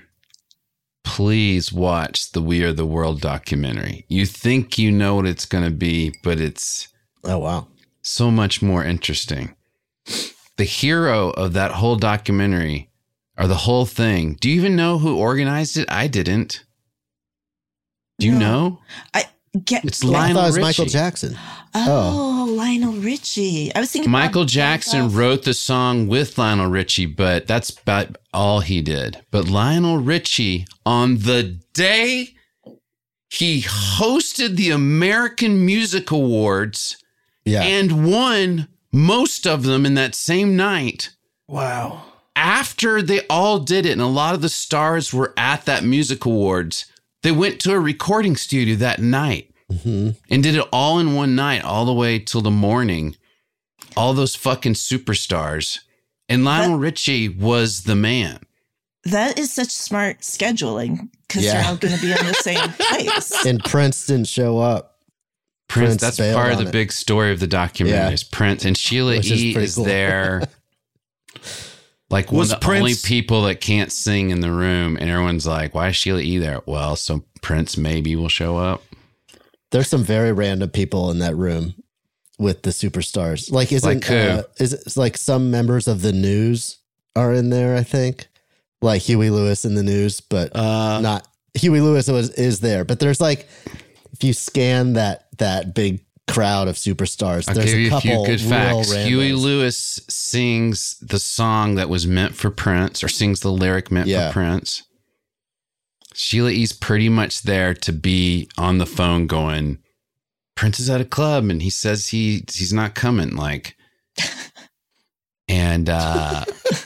Please watch the We Are the World documentary. You think you know what it's going to be, but it's Oh, wow. so much more interesting. the hero of that whole documentary or the whole thing. Do you even know who organized it? I didn't. Do you No. know? I get. It's I Lionel thought it was Richie. Michael Jackson. Oh, Lionel Richie. I was thinking Michael Bob Jackson Geldof. wrote the song with Lionel Richie, but that's about all he did. But Lionel Richie, on the day he hosted the American Music Awards Yeah. and won most of them in that same night, Wow. after they all did it, and a lot of the stars were at that music awards, they went to a recording studio that night Mhm. and did it all in one night, all the way till the morning. All those fucking superstars. And Lionel Richie was the man. That is such smart scheduling because Yeah. you're all going to be in the same place. And Prince didn't show up. Prince, Prince that's bailed part of on the it. big story of the documentary Yeah. is Prince. And Sheila Which is E. pretty is cool. there. Like one Was of the only Prince- people that can't sing in the room. And everyone's like, why is Sheila E. there? Well, so Prince maybe will show up. There's some very random people in that room with the superstars. Like, isn't Like who? uh, is it like some members of the news are in there? I think, like Huey Lewis in the news, but Uh, not Huey Lewis was is there. But there's like, if you scan that that big crowd of superstars, I'll there's give a you a couple few good real facts. randos. Huey Lewis sings the song that was meant for Prince, or sings the lyric meant Yeah. for Prince. Sheila E's pretty much there to be on the phone going, Prince is at a club and he says he he's not coming. Like, and uh,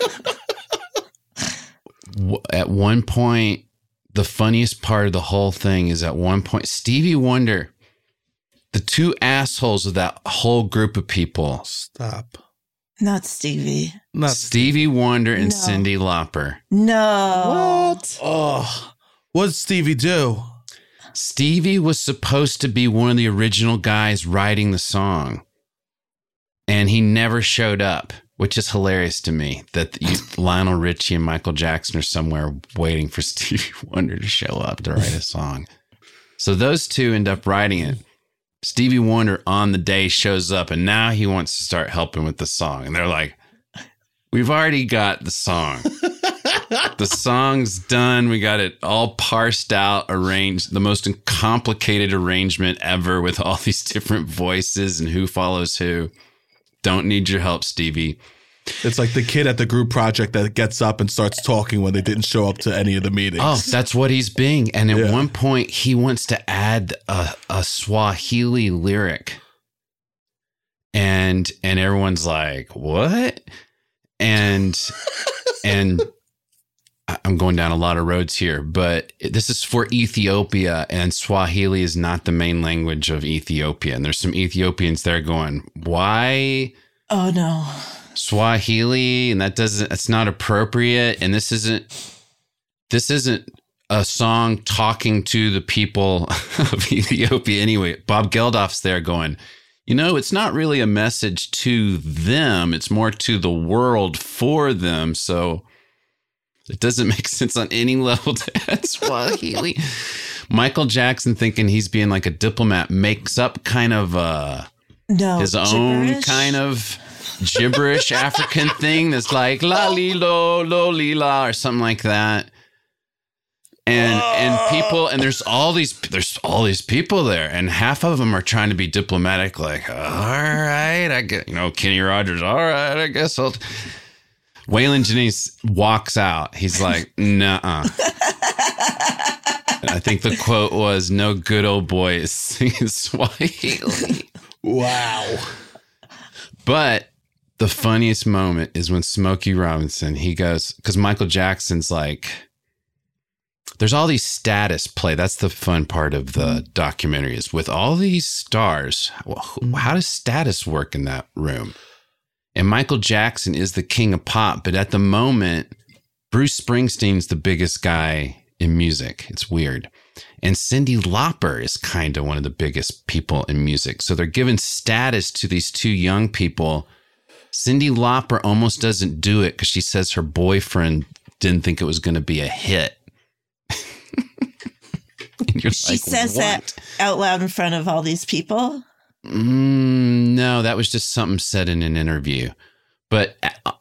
w- at one point, the funniest part of the whole thing is at one point, Stevie Wonder, the two assholes of that whole group of people, Stop. Not Stevie. Not. Stevie Wonder and No. Cyndi Lauper. No. What? Oh. What did Stevie do? Stevie was supposed to be one of the original guys writing the song, and he never showed up, which is hilarious to me that you, Lionel Richie and Michael Jackson are somewhere waiting for Stevie Wonder to show up to write a song. So those two end up writing it. Stevie Wonder on the day shows up, and now he wants to start helping with the song. And they're like, we've already got the song. The song's done. We got it all parsed out, arranged, the most complicated arrangement ever with all these different voices and who follows who. Don't need your help, Stevie. It's like the kid at the group project that gets up and starts talking when they didn't show up to any of the meetings. Oh, that's what he's being. And at Yeah. one point, he wants to add a, a Swahili lyric. And and everyone's like, what? And and I- I'm going down a lot of roads here, but this is for Ethiopia, and Swahili is not the main language of Ethiopia. And there's some Ethiopians there going, why Oh, no. Swahili? And that doesn't, it's not appropriate. And this isn't, this isn't a song talking to the people of Ethiopia anyway. Bob Geldof's there going, you know, it's not really a message to them. It's more to the world for them. So it doesn't make sense on any level to add Swahili. Michael Jackson, thinking he's being like a diplomat, makes up kind of uh, No. his own gibberish? kind of gibberish African thing that's like la li lo lo li la or something like that. And and people and there's all these there's all these people there, and half of them are trying to be diplomatic, like, all right, I get, you know, Kenny Rogers, all right, I guess I'll. Waylon Jennings walks out. He's like, nuh-uh. And I think the quote was, no good old boy is singing Swahili. Wow. But the funniest moment is when Smokey Robinson, he goes, because Michael Jackson's like, there's all these status play. That's the fun part of the documentary is with all these stars. Well, how does status work in that room? And Michael Jackson is the king of pop, but at the moment, Bruce Springsteen's the biggest guy in music. It's weird. And Cyndi Lauper is kind of one of the biggest people in music. So they're giving status to these two young people. Cyndi Lauper almost doesn't do it because she says her boyfriend didn't think it was going to be a hit. And you're She like, says what? that out loud in front of all these people. Mm, no, that was just something said in an interview. But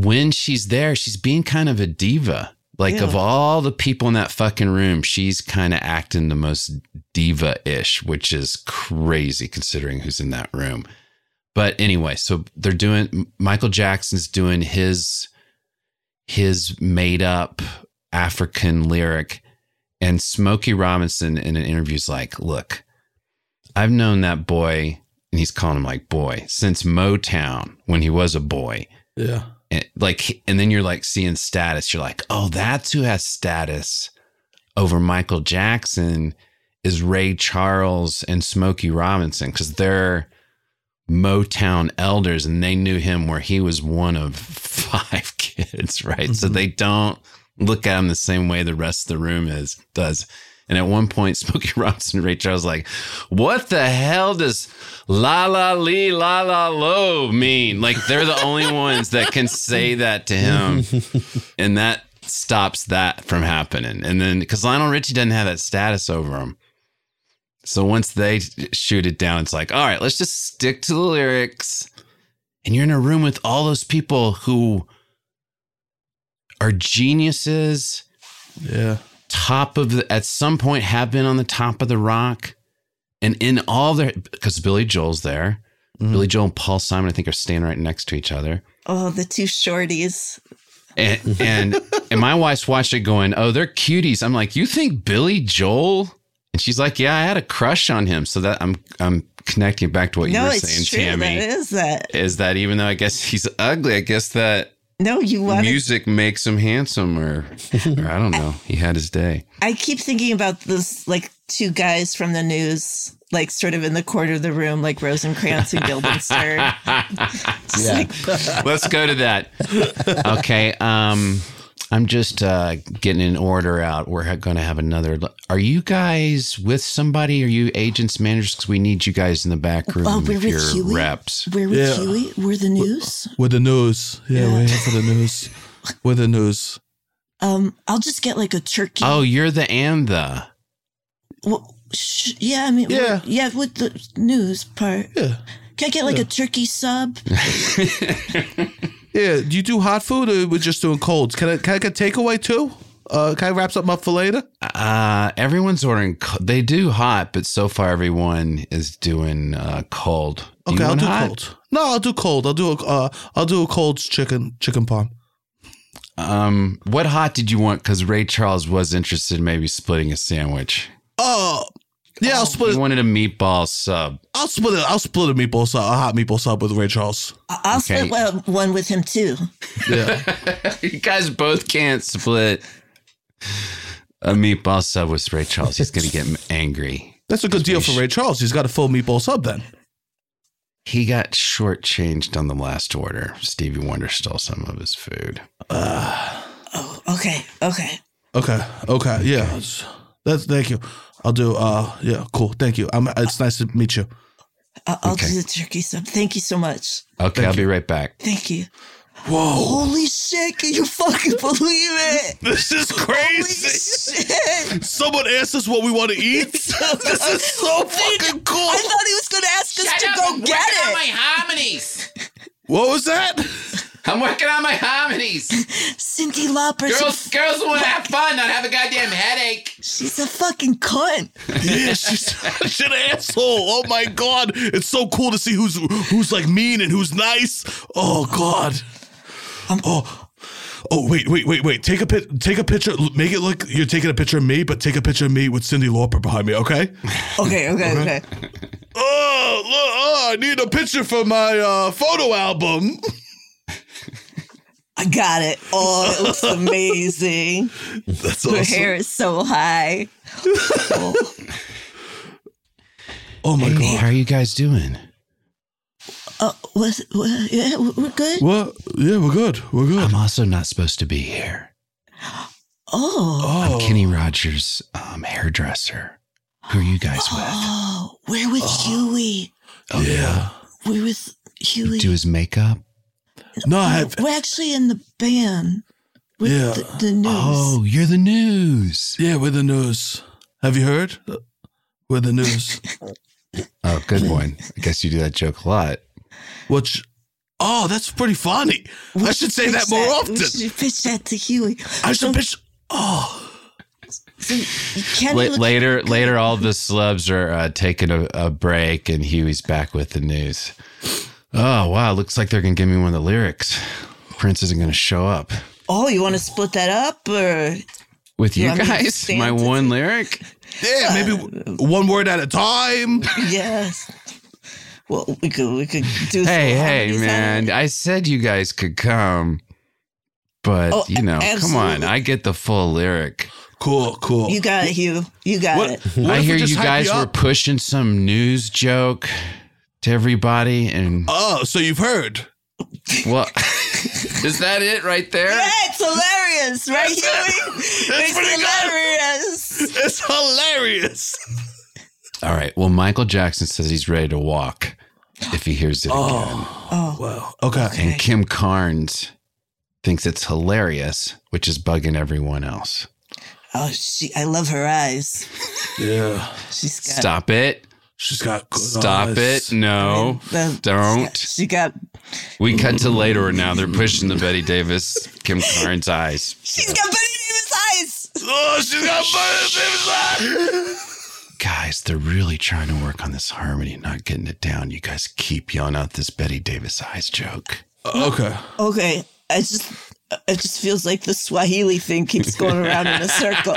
when she's there, she's being kind of a diva. Like Yeah. of all the people in that fucking room, she's kind of acting the most diva-ish, which is crazy considering who's in that room. But anyway, so they're doing, Michael Jackson's doing his, his made up African lyric, and Smokey Robinson in an interview is like, look, I've known that boy, and he's calling him like boy, since Motown when he was a boy. Yeah. And like, and then you're like seeing status. You're like, oh, that's who has status over Michael Jackson is Ray Charles and Smokey Robinson, because they're Motown elders and they knew him where he was one of five kids, right? Mm-hmm. So they don't look at him the same way the rest of the room is does. And at one point, Smokey Robinson and Ray Charles like, what the hell does la la lee la la lo mean? Like they're the only ones that can say that to him. And that stops that from happening. And then because Lionel Richie doesn't have that status over him. So once they shoot it down, it's like, all right, let's just stick to the lyrics. And you're in a room with all those people who are geniuses. Yeah. Top of the, at some point have been on the top of the rock, and in all their, because Billy Joel's there, mm. Billy Joel and Paul Simon, I think, are standing right next to each other. Oh, the two shorties. And and, and my wife's watched it going, oh, they're cuties. I'm like, you think Billy Joel? And she's like, yeah, I had a crush on him. So that I'm I'm connecting back to what no, you were it's saying, true. Tammy. That is that. Is that even though I guess he's ugly, I guess that. No, you want music makes him handsome, or, or I don't know. He had his day. I keep thinking about this, like two guys from the news, like sort of in the corner of the room, like Rosencrantz and Guildenstern. Yeah. Like, let's go to that. Okay, um, I'm just uh, getting an order out. We're going to have another. Are you guys with somebody? Are you agents, managers? Because we need you guys in the back room. Oh, we're if with you're Huey. Reps. We're with Yeah. Huey. We're the news. We're the news. Yeah, Yeah. we're here for the news. We're the news. Um, I'll just get like a turkey. Oh, you're the and the. Well, sh- yeah, I mean, Yeah. yeah, with the news part. Yeah. Can I get like a turkey sub? Yeah. Do you do hot food or we're just doing colds? Can I, can I get takeaway too? Uh, can I wrap something up for later? Uh, everyone's ordering. co- They do hot, but so far everyone is doing uh, cold. Do Okay, you I'll want do hot? cold. No, I'll do cold. I'll do a uh, I'll do a cold chicken chicken parm. Um, what hot did you want? Because Ray Charles was interested in maybe splitting a sandwich. Oh, yeah, I'll split. He It. wanted a meatball sub. I'll split it. I'll split a meatball sub, a hot meatball sub with Ray Charles. I- I'll Okay. split well, one with him too. Yeah. You guys both can't split a meatball sub with Ray Charles. He's going to get angry. That's a good deal for Ray Charles. He's got a full meatball sub then. He got shortchanged on the last order. Stevie Wonder stole some of his food. Uh, Oh, okay, okay. okay. Okay. Yeah. That's, that's thank you. I'll do. Uh. Yeah. Cool. Thank you. I'm. It's nice to meet you. I- I'll Okay. do the turkey sub. Thank you so much. Okay, I'll be right back. Thank you. Whoa. Holy shit! Can you fucking believe it? This is Holy crazy. shit! Someone asked us what we want to eat. This is so fucking cool. I thought he was going to ask us to go get it. my hominies. What was that? I'm working on my hominies. Cindy Lauper's Girls, girls want to have fun, not have a goddamn headache. she's a fucking cunt. Yeah, she's such an asshole. Oh my god, it's so cool to see who's who's like mean and who's nice. Oh god. Oh. Oh wait, wait, wait, wait. Take a pic. Take a picture. Make it look you're taking a picture of me, but take a picture of me with Cindy Lauper behind me. Okay. Okay, okay, okay. Oh, look, oh, I need a picture for my uh, photo album. I got it. Oh, it looks amazing. That's Her awesome. hair is so high. Oh. Oh my Hey, god. how are you guys doing? Uh, what, what, yeah, we're good. What? Yeah, we're good. We're good. I'm also not supposed to be here. Oh, Oh. I'm Kenny Rogers' um, hairdresser. Who are you guys with? oh, we're with Huey. Oh, yeah. We're with Huey. Do his makeup? No, I have. We're actually in the band with Yeah. the, the news. Oh, you're the news. Yeah, we're the news. Have you heard? We're the news. Oh, good one. I guess you do that joke a lot. Which, Oh, that's pretty funny. We I should say that more that. often. We should pitch that to Huey. I should so, pitch. Oh. So you can't La- later, later, all the celebs are uh, taking a, a break, and Huey's back with the news. Oh, wow. Looks like they're going to give me one of the lyrics. Prince isn't going to show up. Oh, you want to split that up? Or with you, you guys? My one lyric? Yeah, maybe one word at a time. Yes. Well, we could we could do. Hey, hey, man! I said you guys could come, but oh, you know, absolutely. Come on! I get the full lyric. Cool, cool. You got it, Hugh. You got what, it. What I hear you guys were pushing some news joke to everybody, and oh, so you've heard? What? Is that it right there? Yeah, it's hilarious, right, Huey? It's, it's hilarious. Good. It's hilarious. All right. Well, Michael Jackson says he's ready to walk if he hears it oh. again. Oh, well, okay. And Kim Carnes thinks it's hilarious, which is bugging everyone else. Oh, she! I love her eyes. Yeah. She's got. Stop it. She's got good Stop eyes. it. No. I mean, don't. She got. We cut to later now. They're pushing the Betty Davis, Kim Carnes eyes. She's got Betty Davis eyes. Oh, she's got Betty Davis eyes. Guys, they're really trying to work on this harmony, not getting it down. You guys keep yelling out this Betty Davis eyes joke. Uh, okay. Okay. I just, it just feels like the Swahili thing keeps going around in a circle.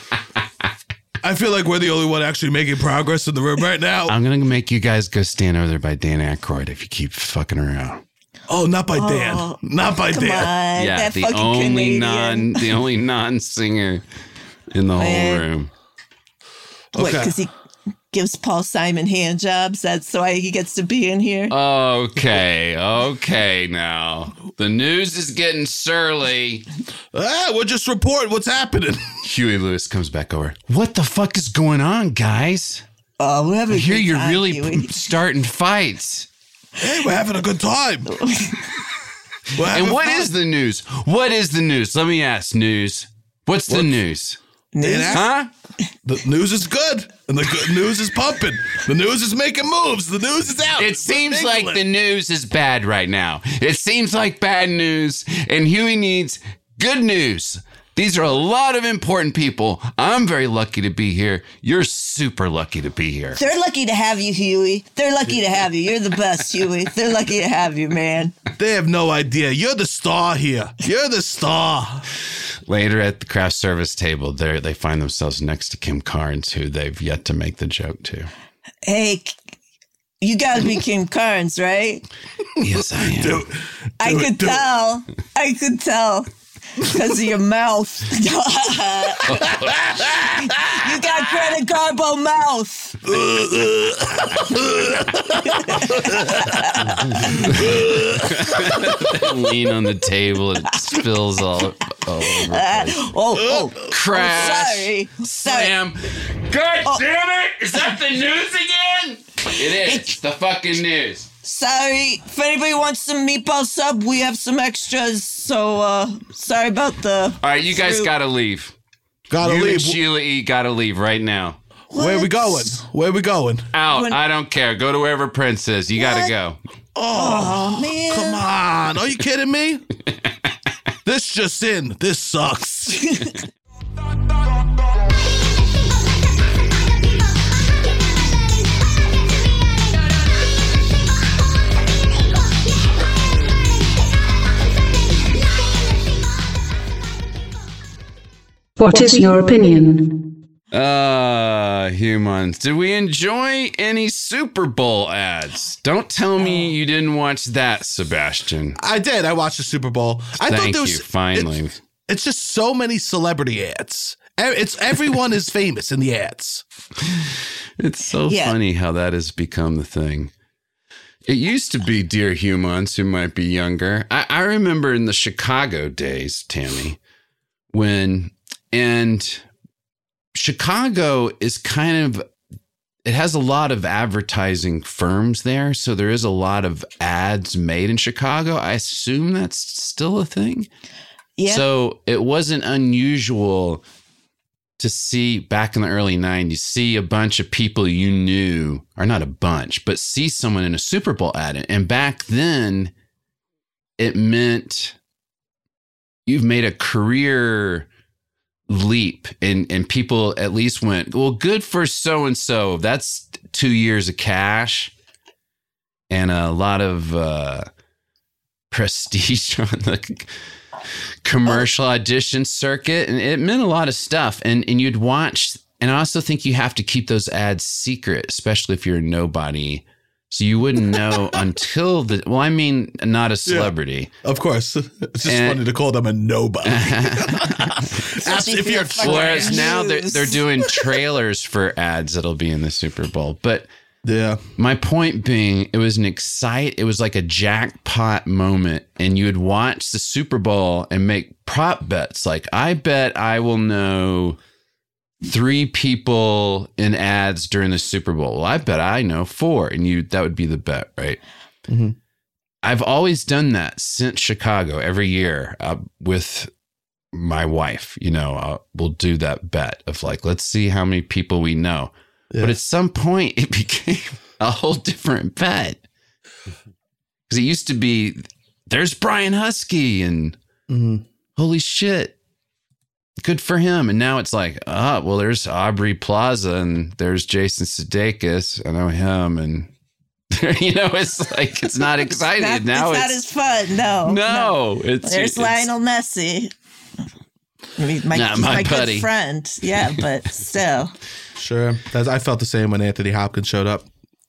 I feel like we're the only one actually making progress in the room right now. I'm going to make you guys go stand over there by Dan Aykroyd if you keep fucking around. Oh, not by oh, Dan. Not by come Dan. On, yeah, that the fucking only Canadian. non, the only non-singer in the Man. whole room. What, Okay. because he gives Paul Simon hand jobs? That's why he gets to be in here? Okay, okay now. The news is getting surly. Ah, we're just reporting what's happening. Huey Lewis comes back over. What the fuck is going on, guys? Oh, we're having I a hear good you're time, really Huey. p- starting fights. Hey, we're having a good time. And what is the news? What is the news? Let me ask, news. What's the What's- news? News? Huh? The news is good, and the good news is pumping. The news is making moves. The news is out. It seems like the news is bad right now. It seems like bad news, and Huey needs good news. These are a lot of important people. I'm very lucky to be here. You're super lucky to be here. They're lucky to have you, Huey. They're lucky to have you. You're the best, Huey. They're lucky to have you, man. They have no idea. You're the star here. You're the star. Later at the craft service table, there they find themselves next to Kim Carnes, who they've yet to make the joke to. Hey, you gotta be Kim Carnes, right? Yes, I am. Do, I do could it, do it. tell. I could tell. Because of your mouth. You got Greta Garbo mouth. Lean on the table and it spills all, all over. Uh, oh, oh, Crash. oh, sorry. Sorry. Slam. God Oh. damn it! Is that the news again? It is. It's the fucking news. Sorry. If anybody wants some meatball sub, we have some extras. So, uh, sorry about the. All right, you guys fruit. gotta leave. Gotta you leave. and Sheila E. gotta leave right now. Where we going? Where we going? Out. When- I don't care. Go to wherever Prince is. You gotta What? go. Oh, man. Come on. Are you kidding me? This just in. This sucks. What is your opinion? Uh, humans. Did we enjoy any Super Bowl ads? Don't tell me you didn't watch that, Sebastian. I did. I watched the Super Bowl. I Thank thought there you, was finally. It's, it's just so many celebrity ads. E- It's everyone is famous in the ads. It's so Yeah. funny how that has become the thing. It used to be dear humans who might be younger. I, I remember in the Chicago days, Tammy, when, and Chicago is kind of, it has a lot of advertising firms there. So there is a lot of ads made in Chicago. I assume that's still a thing. Yeah. So it wasn't unusual to see back in the early nineties, see a bunch of people you knew, or not a bunch, but see someone in a Super Bowl ad. And back then, it meant you've made a career leap, and, and people at least went, well, good for so-and-so. That's two years of cash and a lot of uh, prestige on the commercial audition circuit. And it meant a lot of stuff. And, and you'd watch, and I also think you have to keep those ads secret, especially if you're a nobody. So you wouldn't know until the, well, I mean, not a celebrity. Yeah, of course. It's just and, funny to call them a nobody. If you're Whereas now they're, they're doing trailers for ads that'll be in the Super Bowl. But yeah, my point being, it was an excite, it was like a jackpot moment. And you would watch the Super Bowl and make prop bets. Like, I bet I will know three people in ads during the Super Bowl. Well, I bet I know four, and you that would be the bet, right? Mm-hmm. I've always done that since Chicago. Every year uh, with my wife, you know, uh, we'll do that bet of like, let's see how many people we know. Yeah. But at some point, it became a whole different bet because it used to be, there's Brian Husky, and mm-hmm. holy shit. Good for him. And now it's like, oh, well, there's Aubrey Plaza and there's Jason Sudeikis. I know him. And, you know, it's like, it's not exciting. Not, now it's, it's not as fun. No. No. no. It's, there's it's, Lionel Messi. I mean, my, nah, my, my buddy. good friend. Yeah, but still. Sure. That's, I felt the same when Anthony Hopkins showed up.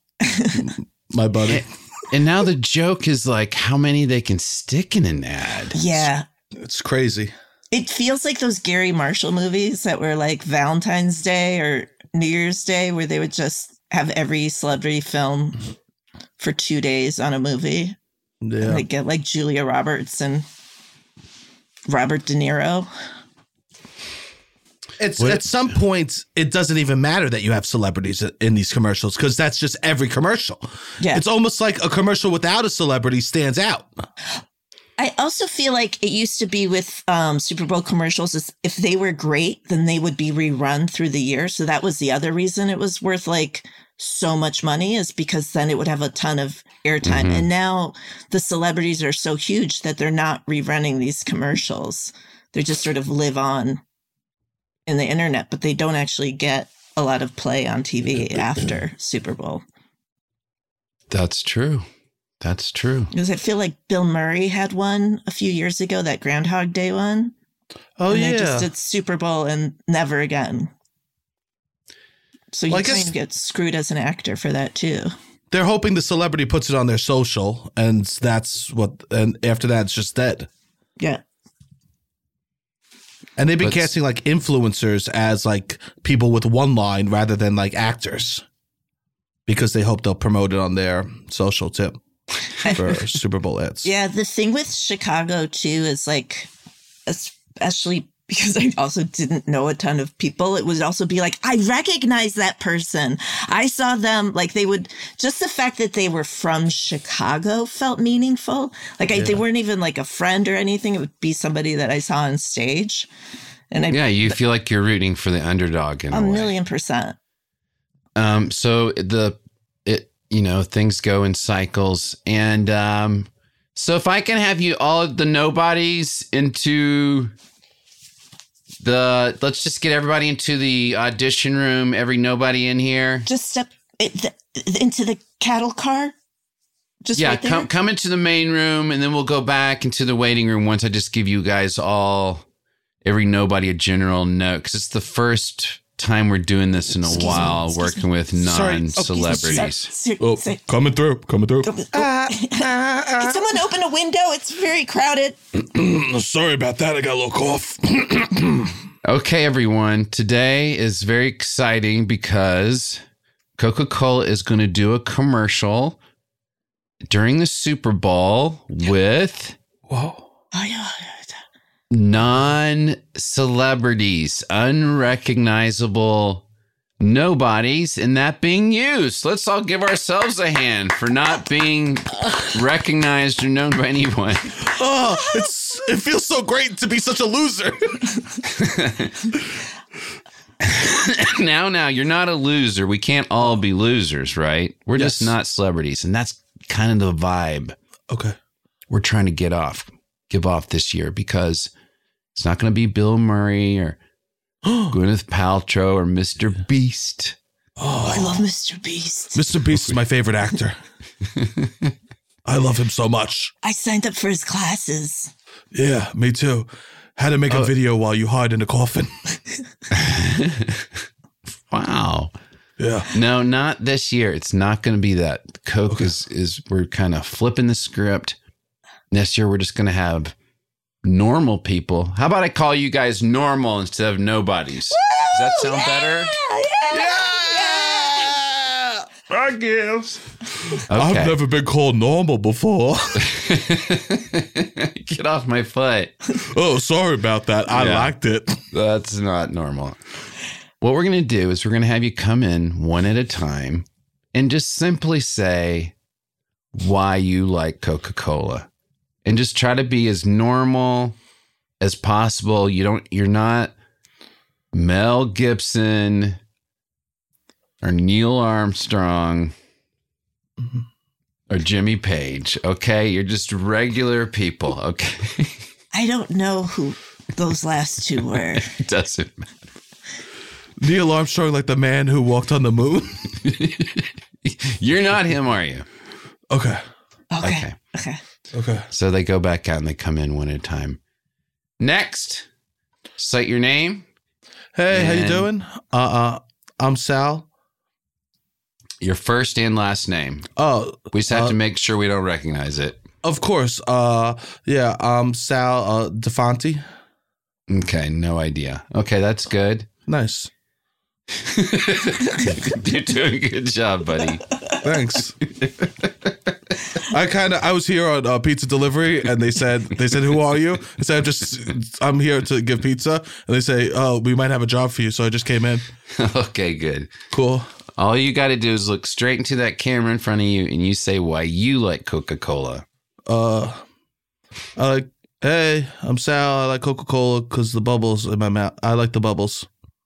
My buddy. And, and now the joke is like how many they can stick in an ad. Yeah. It's, it's crazy. It feels like those Gary Marshall movies that were like Valentine's Day or New Year's Day, where they would just have every celebrity film for two days on a movie. Yeah. And they get like Julia Roberts and Robert De Niro. It's what? At some point, it doesn't even matter that you have celebrities in these commercials because that's just every commercial. Yeah. It's almost like a commercial without a celebrity stands out. I also feel like it used to be with um, Super Bowl commercials is if they were great, then they would be rerun through the year. So that was the other reason it was worth like so much money, is because then it would have a ton of airtime. Mm-hmm. And now the celebrities are so huge that they're not rerunning these commercials. They just sort of live on in the internet, but they don't actually get a lot of play on T V after Super Bowl. That's true. That's true. Because I feel like Bill Murray had one a few years ago, that Groundhog Day one. Oh, and yeah. They just did Super Bowl and never again. So you well, kind of get screwed as an actor for that, too. They're hoping the celebrity puts it on their social, and that's what, and after that, it's just dead. Yeah. And they've been Let's, casting like influencers as like people with one line rather than like actors because they hope they'll promote it on their social tip. For Super Bowl ads. Yeah, the thing with Chicago, too, is like, especially because I also didn't know a ton of people, it would also be like, I recognize that person. I saw them, like they would, just the fact that they were from Chicago felt meaningful. Like I, yeah. they weren't even like a friend or anything. It would be somebody that I saw on stage. And I, yeah, you feel like you're rooting for the underdog in a, a way. million percent. Um, so the, it, you know, things go in cycles. And um, so if I can have you all the nobodies into the, let's just get everybody into the audition room, every nobody in here. Just step it, the, into the cattle car. Just yeah, right there? come, come into the main room, and then we'll go back into the waiting room once I just give you guys all, every nobody a general note. Because it's the first time we're doing this in a excuse while, me, working me. with non-celebrities. Oh, oh, coming through, coming through. Uh, uh, uh, Can someone open a window? It's very crowded. Sorry about that. I got a little cough. Okay, everyone. Today is very exciting because Coca-Cola is going to do a commercial during the Super Bowl with Whoa. Oh, yeah. non-celebrities, unrecognizable nobodies, and that being used. Let's all give ourselves a hand for not being recognized or known by anyone. Oh, it's it feels so great to be such a loser. now, now, you're not a loser. We can't all be losers, right? We're yes. just not celebrities, and that's kind of the vibe. Okay. we're trying to get off, give off this year because it's not going to be Bill Murray or Gwyneth Paltrow or Mister Beast. Oh, I love Mister Beast. Mister Beast is my favorite actor. I love him so much. I signed up for his classes. Yeah, me too. Had to make a Oh. video while you hide in a coffin. Wow. Yeah. No, not this year. It's not going to be that. Coke okay. is, is, we're kind of flipping the script. This year, we're just going to have normal people. How about I call you guys normal instead of nobodies? Does that sound yeah, better? Yeah! yeah! I guess. Okay. I've never been called normal before. Get off my foot. Oh, sorry about that. I yeah. liked it. That's not normal. What we're going to do is we're going to have you come in one at a time and just simply say why you like Coca-Cola. And just try to be as normal as possible. You don't, you're not Mel Gibson or Neil Armstrong mm-hmm. or Jimmy Page. Okay. You're just regular people. Okay. I don't know who those last two were. It doesn't matter. Neil Armstrong, like the man who walked on the moon. You're not him, are you? Okay. Okay. Okay. Okay. Okay. So they go back out and they come in one at a time. Next, cite your name. Hey, how you doing? Uh, uh, I'm Sal. Your first and last name. Oh, we just have uh, to make sure we don't recognize it. Of course. Uh, yeah, I'm Sal uh, DeFonte. Okay, no idea. Okay, that's good. Nice. You're doing a good job, buddy. Thanks. I kind of I was here on uh, pizza delivery, and they said they said who are you? I said I'm just I'm here to give pizza, and they say oh we might have a job for you, so I just came in. Okay, good, cool. All you got to do is look straight into that camera in front of you, and you say why you like Coca-Cola. Uh, I like. Hey, I'm Sal. I like Coca-Cola because the bubbles in my mouth. I like the bubbles.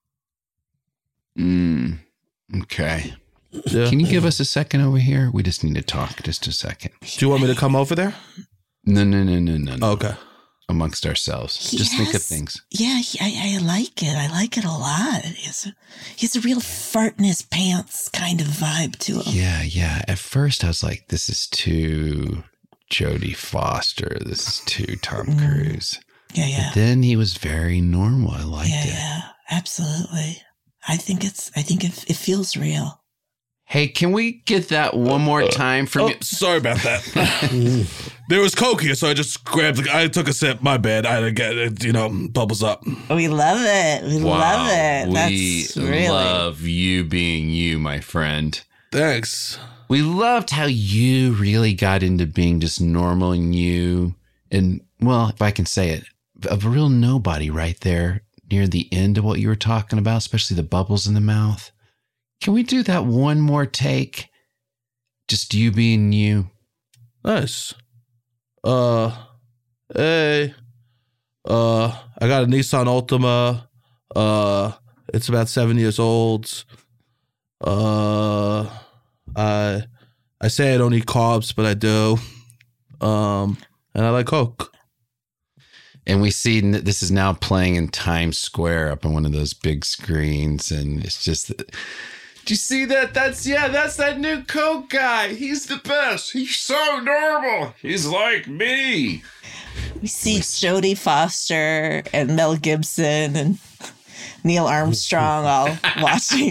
Mm. Okay. Yeah. Can you give us a second over here? We just need to talk just a second. Do you want me to come over there? No, no, no, no, no. no. Oh, okay. Amongst ourselves. He just has, think of things. Yeah, he, I, I like it. I like it a lot. He has, a, he has a real fart in his pants kind of vibe to him. Yeah, yeah. At first I was like, this is too Jodie Foster. This is too Tom mm. Cruise. Yeah, yeah. But then he was very normal. I liked yeah, it. Yeah, absolutely. I think it's, I think it, it feels real. Hey, can we get that one more time for oh, me? Sorry about that. There was Coke here, so I just grabbed the, I took a sip. My bad. I didn't get it, you know, bubbles up. We love it. We wow. love it. We That's really... love you being you, my friend. Thanks. We loved how you really got into being just normal and you. And, well, if I can say it, a real nobody right there near the end of what you were talking about, especially the bubbles in the mouth. Can we do that one more take? Just you being you. Nice. Uh, hey. Uh, I got a Nissan Altima. Uh, it's about seven years old. Uh, I I say I don't eat carbs, but I do. Um, and I like Coke. And we see that this is now playing in Times Square up on one of those big screens, and it's just. Do you see that? That's, yeah, that's that new Coke guy. He's the best. He's so normal. He's like me. We see Jodie Foster and Mel Gibson and Neil Armstrong all watching.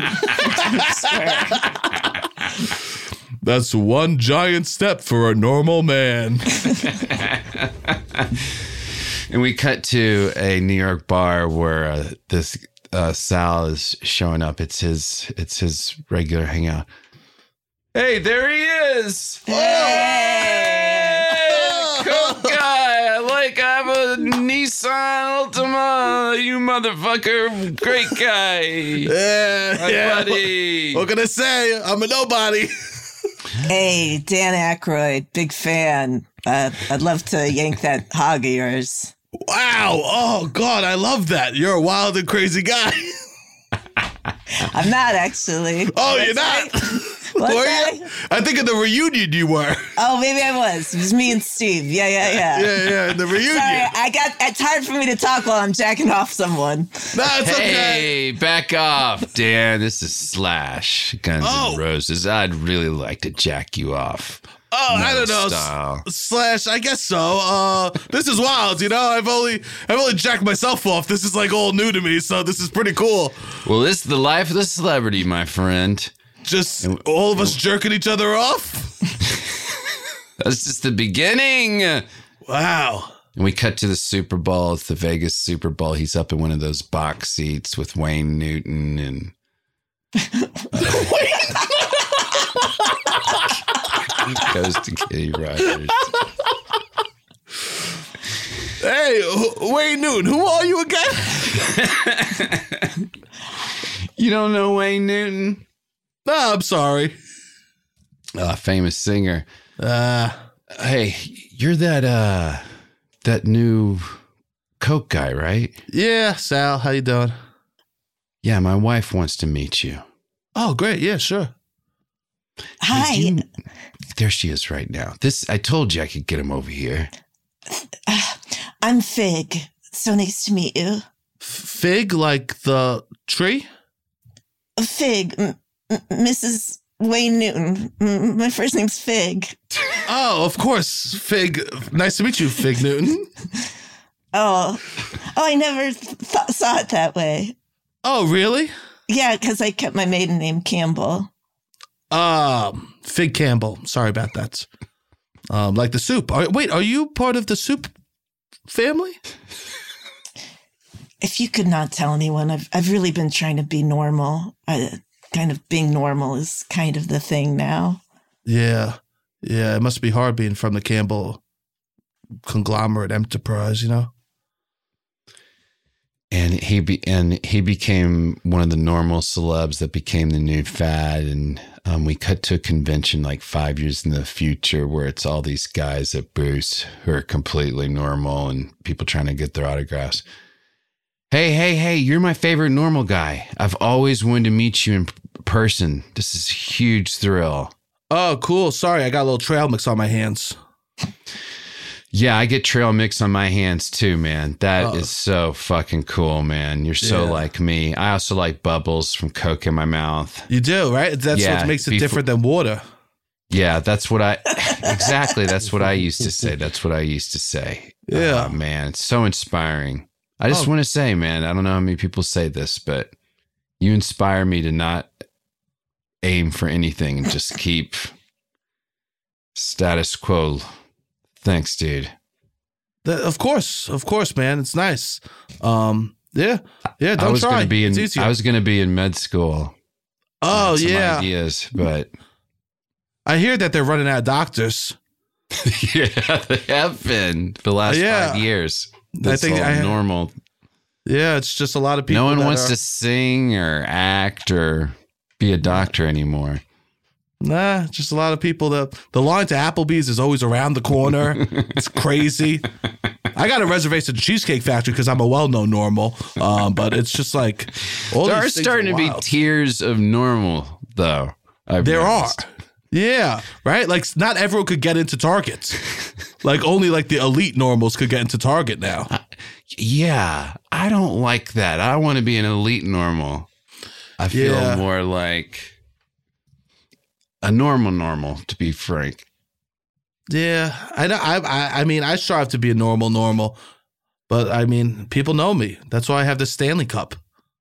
That's one giant step for a normal man. And we cut to a New York bar where uh, this Uh, Sal is showing up. It's his it's his regular hangout. Hey, there he is! Hey! Hey! Coke guy! I like I have a Nissan Altima, you motherfucker. Great guy. Yeah, My yeah. buddy. What, what can I say? I'm a nobody. Hey, Dan Aykroyd, big fan. Uh, I'd love to yank that hog of yours. Wow. Oh, God, I love that. You're a wild and crazy guy. I'm not, actually. Oh, you're not? What's Were that? you? I think in the reunion you were. Oh, maybe I was. It was me and Steve. Yeah, yeah, yeah. Yeah, yeah, in the reunion. Sorry, I got. It's hard for me to talk while I'm jacking off someone. No, it's okay. Hey, back off, Dan. This is Slash, Guns Oh. N' Roses. I'd really like to jack you off. Oh, I don't know. Style. S- Slash, I guess so. Uh, this is wild, you know. I've only, I've only jacked myself off. This is like all new to me, so this is pretty cool. Well, this is the life of the celebrity, my friend. Just all of us jerking each other off. That's just the beginning. Wow. And we cut to the Super Bowl. It's the Vegas Super Bowl. He's up in one of those box seats with Wayne Newton and goes to Kenny Rogers. Hey, wh- Wayne Newton, who are you again? You don't know Wayne Newton? No, I'm sorry. A famous singer. Uh, Hey, you're that uh that new Coke guy, right? yeah, Sal, how you doing? Yeah, my wife wants to meet you. Oh, great. Yeah, sure. Hi. You- there she is right now. This I told you I could get him over here. I'm Fig. So nice to meet you. Fig, like the tree? Fig, M- M- Missus Wayne Newton. M- My first name's Fig. Oh, of course. Fig. Nice to meet you, Fig Newton. Oh, oh, I never th- saw it that way. Oh, really? Yeah, because I kept my maiden name Campbell. Um, Fig Campbell. Sorry about that. Um, like the soup. Are, wait, are you part of the soup family? If you could not tell anyone, I've I've really been trying to be normal. I, kind of being normal is kind of the thing now. Yeah. Yeah, it must be hard being from the Campbell conglomerate enterprise, you know? And he be, and he became one of the normal celebs that became the new fad. And um, we cut to a convention like five years in the future where it's all these guys at Bruce who are completely normal and people trying to get their autographs. Hey, hey, hey, you're my favorite normal guy. I've always wanted to meet you in p- person. This is a huge thrill. Oh, cool. Sorry, I got a little trail mix on my hands. Yeah, I get trail mix on my hands too, man. That Oh. is so fucking cool, man. You're so Yeah. like me. I also like bubbles from Coke in my mouth. You do, right? That's Yeah, what makes it befo- different than water. Yeah, that's what I exactly. That's what I used to say. That's what I used to say. Yeah. Oh, man, it's so inspiring. I just Oh. want to say, man, I don't know how many people say this, but you inspire me to not aim for anything and just keep status quo. Thanks, dude. Th- Of course, of course, man. It's nice. Um, yeah, yeah. Don't I was try. gonna be in. It's easier. I was gonna be in med school. oh Had some yeah. ideas, but I hear that they're running out of doctors. yeah, they have been for the last Yeah. five years. I That's think all I- normal. Yeah, it's just a lot of people. No one that wants are- to sing or act or be a doctor anymore. Nah, just a lot of people that the line to Applebee's is always around the corner. It's crazy. I got a reservation at the Cheesecake Factory because I'm a well-known normal. Um, but it's just like all There are these things starting to be wild. tiers of normal, though. I've There noticed. are. Yeah, right? Like not everyone could get into Target. Like only like the elite normals could get into Target now. Yeah, I don't like that. I want to be an elite normal. I feel Yeah. more like a normal normal, to be frank. Yeah, I know. I, I I mean, I strive to be a normal normal, but I mean, people know me. That's why I have the Stanley Cup.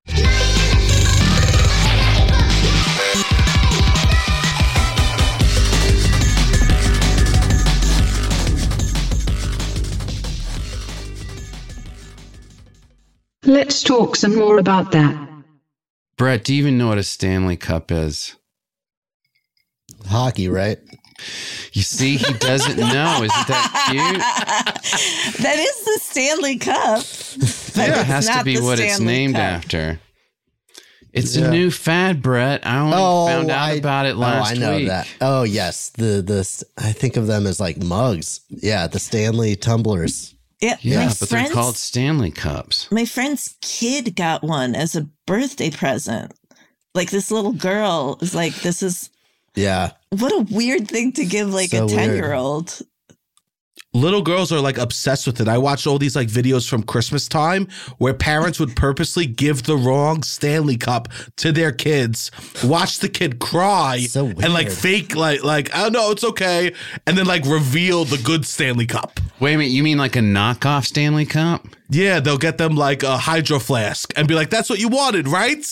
Let's talk some more about that. Brett, do you even know what a Stanley Cup is? Hockey, right? You see, he doesn't know. Isn't that cute? That is the Stanley Cup. But It it's has to not be the what it's Stanley named Cup. after. It's Yeah. a new fad, Brett. I only found out I, about it last oh, I know week. that. Oh, yes. The the I think of them as like mugs. Yeah, the Stanley tumblers. Yeah, Yeah, my but friend's, they're called Stanley Cups. my friend's kid got one as a birthday present. Like this little girl is like, this is Yeah. What a weird thing to give like So a weird. ten-year-old. Little girls are like obsessed with it. I watched all these like videos from Christmas time where parents would purposely give the wrong Stanley Cup to their kids, watch the kid cry, So weird. and like fake like like oh no, it's okay, and then like reveal the good Stanley Cup. Wait a minute, you mean like a knockoff Stanley Cup? Yeah, they'll get them like a hydro flask and be like, "That's what you wanted, right?"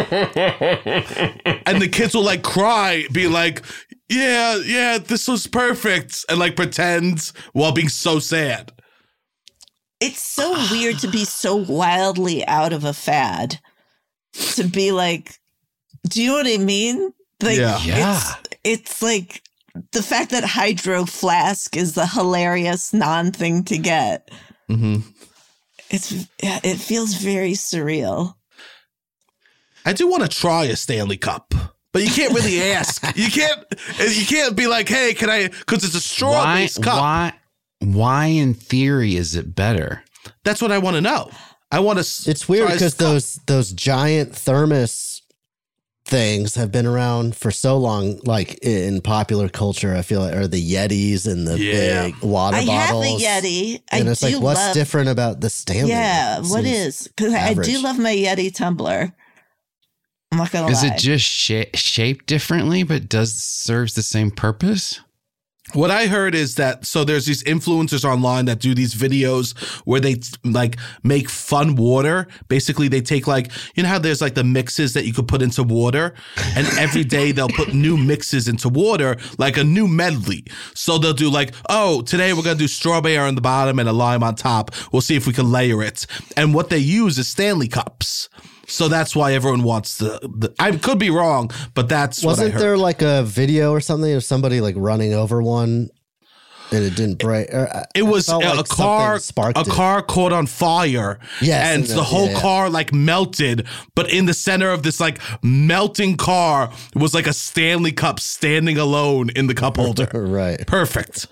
And the kids will like cry, be like, "Yeah, yeah, this was perfect," and like pretend while being so sad. It's so weird to be so wildly out of a fad. To be like, do you know what I mean? Like, Yeah. Yeah. It's, it's like the fact that Hydro Flask is the hilarious non-thing to get. Mm-hmm. It's yeah, it feels very surreal. I do want to try a Stanley Cup, but you can't really ask. You can't. You can't be like, "Hey, can I?" Because it's a Why, straw-based cup. why, why in theory is it better? That's what I want to know. I want to. It's weird because those those giant thermos things have been around for so long, like in popular culture. I feel like, or the Yetis and the Yeah. big water I bottles. have a Yeti. And I it's do like, what's love, different about the Stanley? Yeah, It what seems is? Because I do average. love my Yeti tumbler. I'm not gonna Is lie. it just sh- shaped differently, but does serves the same purpose? What I heard is that so there's these influencers online that do these videos where they like make fun water. Basically, they take like, you know how there's like the mixes that you could put into water, and every day they'll put new mixes into water, like a new medley. So they'll do like, oh, today we're gonna do strawberry on the bottom and a lime on top. We'll see if we can layer it. And what they use is Stanley Cups. So that's why everyone wants the, the I could be wrong, but that's what I Wasn't heard. there like a video or something of somebody like running over one and it didn't break? Or I- It was I felt a, like a car. something sparked A it. car caught on fire. Yes, and and the the- whole yeah, yeah. car like melted. But in the center of this like melting car was like a Stanley Cup standing alone in the cup holder. Right. Perfect.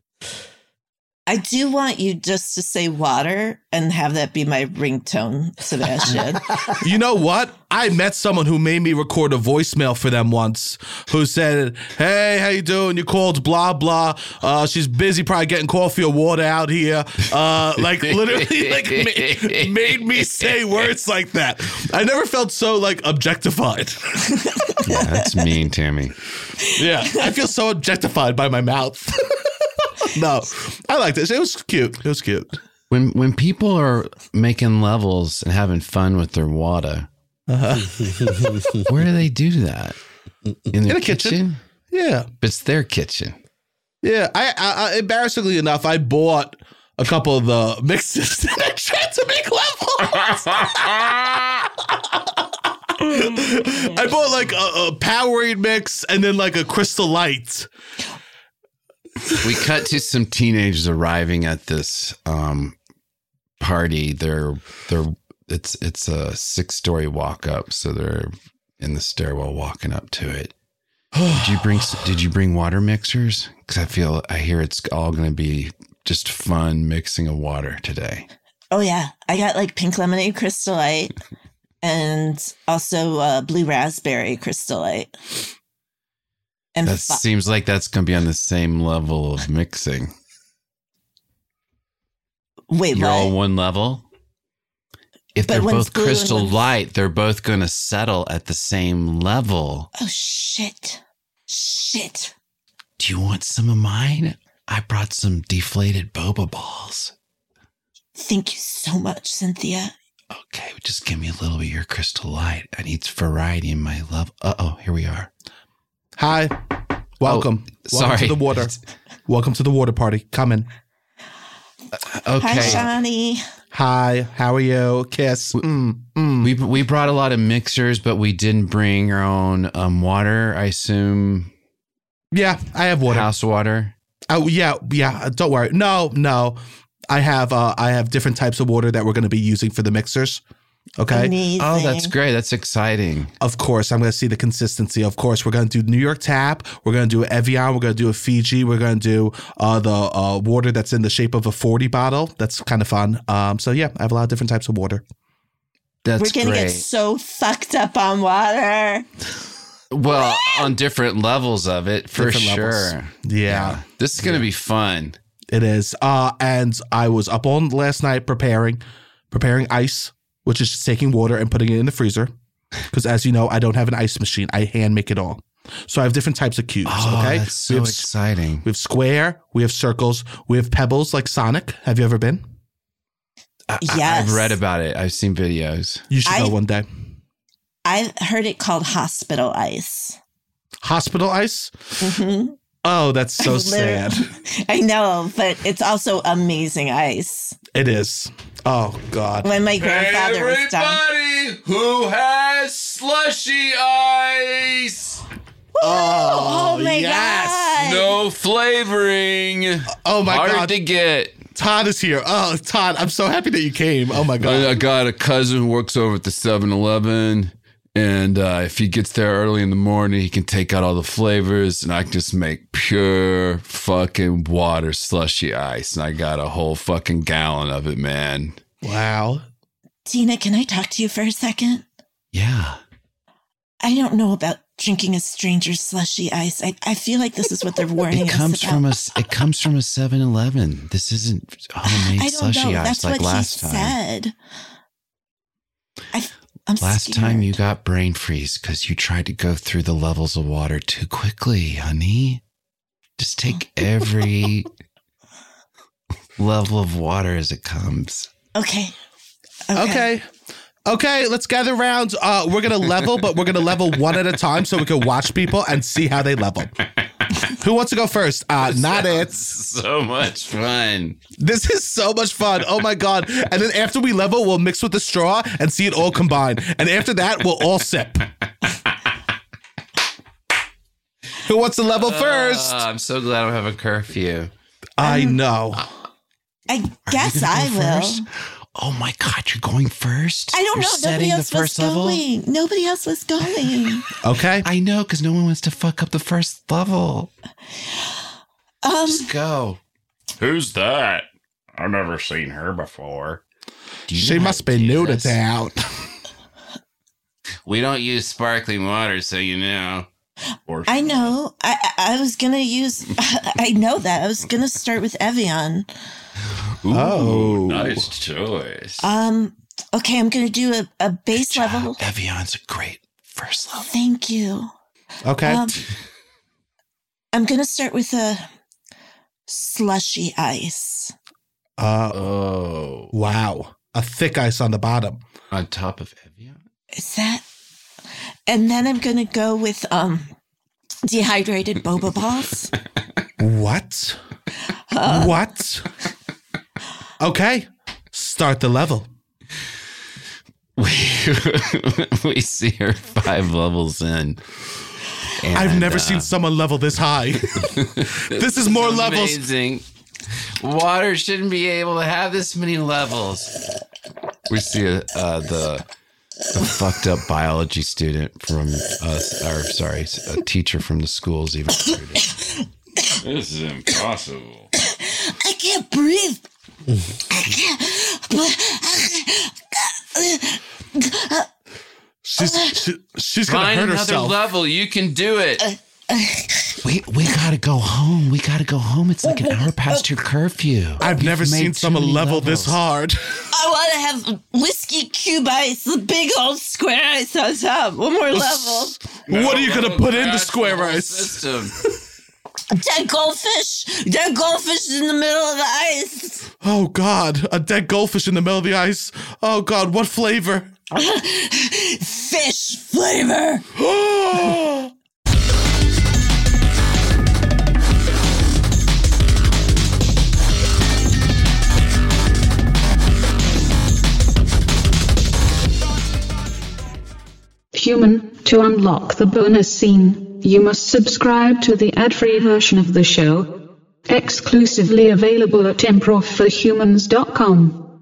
I do want you just to say water and have that be my ringtone, Sebastian. You know what? I met someone who made me record a voicemail for them once, who said, "Hey, how you doing? You called blah blah. Uh, she's busy, probably getting coffee or water out here." Uh, like literally, like ma- made me say words like that. I never felt so like objectified. Yeah, that's mean, Tammy. Yeah, I feel so objectified by my mouth. No, I liked it. It was cute. It was cute. When when people are making levels and having fun with their water, Uh-huh. where do they do that? In their In a kitchen. Yeah. But it's their kitchen. Yeah, I, I, I embarrassingly enough, I bought a couple of the mixes and I tried to make levels. I bought like a, a Powerade mix and then like a Crystal Light. We cut to some teenagers arriving at this um, party. They're they're it's it's a six story walk up, so they're in the stairwell walking up to it. Did you bring Did you bring water mixers? Because I feel I hear it's all going to be just fun mixing of water today. Oh yeah, I got like pink lemonade Crystal Light and also uh, blue raspberry Crystal Light. And That fi- seems like that's going to be on the same level of mixing. wait, You're what? all one level. If But they're one's both blue and crystal one's- light, they're both going to settle at the same level. Oh shit, shit. Do you want some of mine? I brought some deflated boba balls. Thank you so much, Cynthia. Okay, just give me a little bit of your crystal light. I need variety in my love. Uh oh, here we are. Hi. Welcome. Oh, Welcome sorry. to the water. Welcome to the water party. Come in. Okay. Hi, Shawnee. Hi. How are you? Kiss. Mm, mm. We we brought a lot of mixers, but we didn't bring our own um, water. I assume Yeah, I have water. house water. Oh yeah, yeah. Don't worry. No, no. I have uh, I have different types of water that we're going to be using for the mixers. Okay. Amazing. Oh, that's great. That's exciting. Of course, I'm going to see the consistency. Of course, we're going to do New York Tap. We're going to do Evian. We're going to do a Fiji. We're going to do uh, the uh, water that's in the shape of a forty bottle. That's kind of fun. Um, so yeah, I have a lot of different types of water. That's We're gonna great. get so fucked up on water. Well, on different levels of it, for Different sure. levels. Yeah. This is going to be fun. It is. Uh, and I was up all last night preparing, preparing ice, which is just taking water and putting it in the freezer. Because as you know, I don't have an ice machine. I hand make it all. So I have different types of cubes. Oh, okay, that's so we have, exciting. We have square. We have circles. We have pebbles like Sonic. Have you ever been? I, Yes. I've read about it. I've seen videos. You should I- go one day. I've heard it called hospital ice. Hospital ice. Mm-hmm. Oh, that's so Literally- sad. I know, but it's also amazing ice. It is. Oh God. When my grandfather was dying. who has slushy ice. Oh, my yes. God. No flavoring. Oh my Hard God. to get. Todd is here. Oh, Todd, I'm so happy that you came. Oh my God. I, I got a cousin who works over at the seven eleven. And uh, if he gets there early in the morning, he can take out all the flavors and I can just make pure fucking water slushy ice. And I got a whole fucking gallon of it, man. Wow. Tina, can I talk to you for a second? Yeah. I don't know about drinking a stranger's slushy ice. I, I feel like this is what they're warning It comes us about. from a it comes from a seven eleven. This isn't homemade I don't slushy know. ice That's like what last he time. said. I, I'm Last scared. time you got brain freeze because you tried to go through the levels of water too quickly, honey. Just take every level of water as it comes. Okay. Okay. Okay, let's gather around. Uh, we're going to level, but we're going to level one at a time so we can watch people and see how they level. Who wants to go first? Uh, not it. So much fun. This is so much fun. Oh my God. And then after we level, we'll mix with the straw and see it all combine. And after that, we'll all sip. Who wants to level first? Uh, I'm so glad I don't have a curfew. I know. I guess I will. First? Oh my God, you're going first? I don't You're know. setting Nobody the else was first level? going. Nobody else was going. Okay. I know, because no one wants to fuck up the first level. Um, Just go. Who's that? I've never seen her before. Do you know She how must to be do new to this? town. We don't use sparkling water, so you know. Or I know. I I I was gonna use. I know that I was gonna start with Evian. Ooh, Oh. nice choice. Um. Okay, I'm gonna do a, a base Good job. level. Evian's a great first level. Thank you. Okay. Um, I'm gonna start with a slushy ice. Uh, Oh. wow. A thick ice on the bottom. On top of Evian? Is that? And then I'm gonna go with um dehydrated boba balls. What? What? Okay. Start the level. We, we see her five levels in. And, I've never uh, seen someone level this high. This is more levels. Amazing. Water shouldn't be able to have this many levels. We see uh, the a fucked up biology student from us, or sorry, a teacher from the schools even. This is impossible. I can't breathe. I can't. She's she, she's gonna Find hurt another herself. level. You can do it. We we gotta go home. We gotta go home. It's like an hour past your curfew. I've We've never made seen too someone many level this levels. hard. I want to have whiskey cube ice, the big old square ice on top. One more level. What are you gonna put in the Crash square the whole ice? System. Dead goldfish. Dead goldfish in the middle of the ice. Oh God, a dead goldfish in the middle of the ice. Oh God, what flavor? Fish flavor. Human, to unlock the bonus scene, you must subscribe to the ad-free version of the show, exclusively available at improv for humans dot com.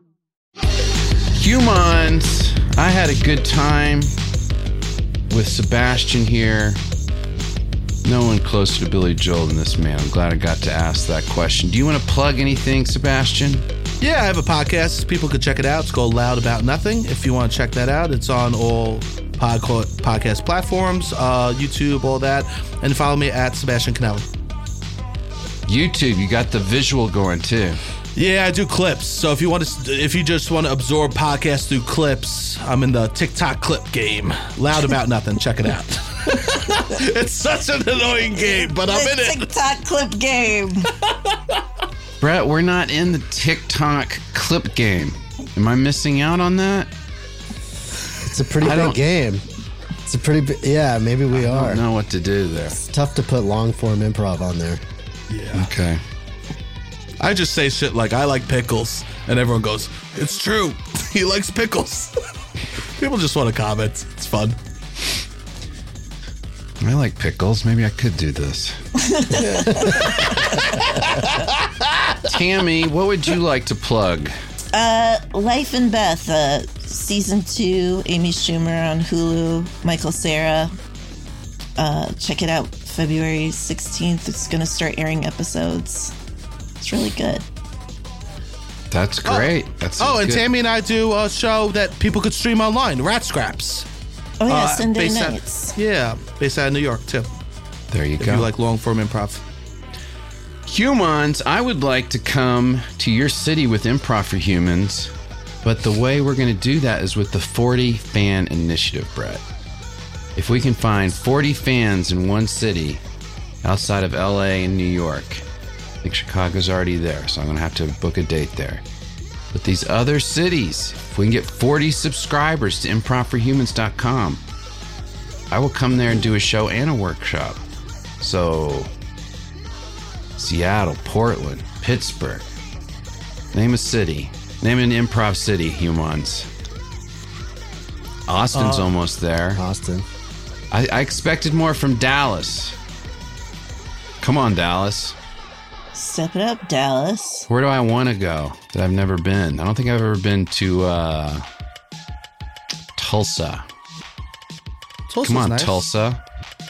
Humans, I had a good time with Sebastian here. No one closer to Billy Joel than this man. I'm glad I got to ask that question. Do you want to plug anything, Sebastian? Yeah, I have a podcast. People could check it out. It's called Loud About Nothing. If you want to check that out, it's on all pod- podcast platforms, uh, YouTube, all that. And follow me at Sebastian Canelli. YouTube, you got the visual going too. Yeah, I do clips. So if you want to, if you just want to absorb podcasts through clips, I'm in the TikTok clip game. Loud about nothing. Check it out. It's such an annoying game, but I'm the in it. TikTok clip game. Brett, we're not in the TikTok clip game. Am I missing out on that? It's a pretty I big don't- game. It's a pretty big, yeah, maybe we I are. don't know what to do there. It's tough to put long form improv on there. Yeah. Okay. I just say shit like, I like pickles. And everyone goes, it's true. He likes pickles. People just want to comment. It's fun. I like pickles. Maybe I could do this. Tammy, what would you like to plug? Uh, Life and Beth, uh, season two, Amy Schumer on Hulu, Michael Cera. Uh, check it out, February sixteenth. It's going to start airing episodes. It's really good. That's great. That's Oh, and good. Tammy and I do a show that people could stream online, Rat Scraps. Oh, yeah, Uh, Sunday based out- nights. yeah, based out of New York, too. There you If go. you like long form improv. Humans, I would like to come to your city with Improv for Humans, but the way we're going to do that is with the forty fan initiative, Brett. If we can find forty fans in one city outside of L A and New York, I think Chicago's already there, so I'm going to have to book a date there. But these other cities, if we can get forty subscribers to improv for humans dot com, I will come there and do a show and a workshop. So, Seattle, Portland, Pittsburgh. Name a city. Name an improv city, humans. Austin's Uh, almost there. Austin. I, I expected more from Dallas. Come on, Dallas. Step it up, Dallas. Where do I want to go that I've never been? I don't think I've ever been to uh, Tulsa. Tulsa's Come on, nice. Tulsa.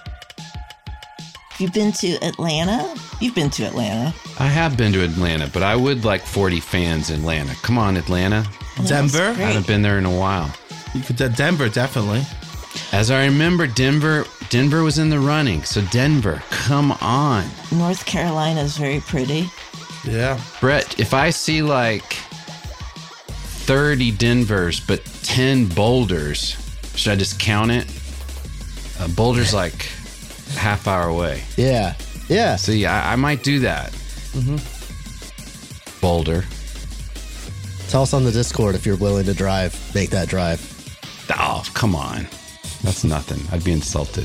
You've been to Atlanta? You've been to Atlanta. I have been to Atlanta, but I would like forty fans in Atlanta. Come on, Atlanta. Denver? I haven't been there in a while. You could uh, Denver, definitely. As I remember, Denver Denver was in the running. So Denver, come on. North Carolina is very pretty. Yeah. Brett, if I see like thirty Denvers, but ten Boulders, should I just count it? Uh, Boulder's like a half hour away. Yeah. Yeah. See, I, I might do that. Mm-hmm. Boulder. Tell us on the Discord if you're willing to drive. Make that drive. Oh, come on. That's nothing. I'd be insulted.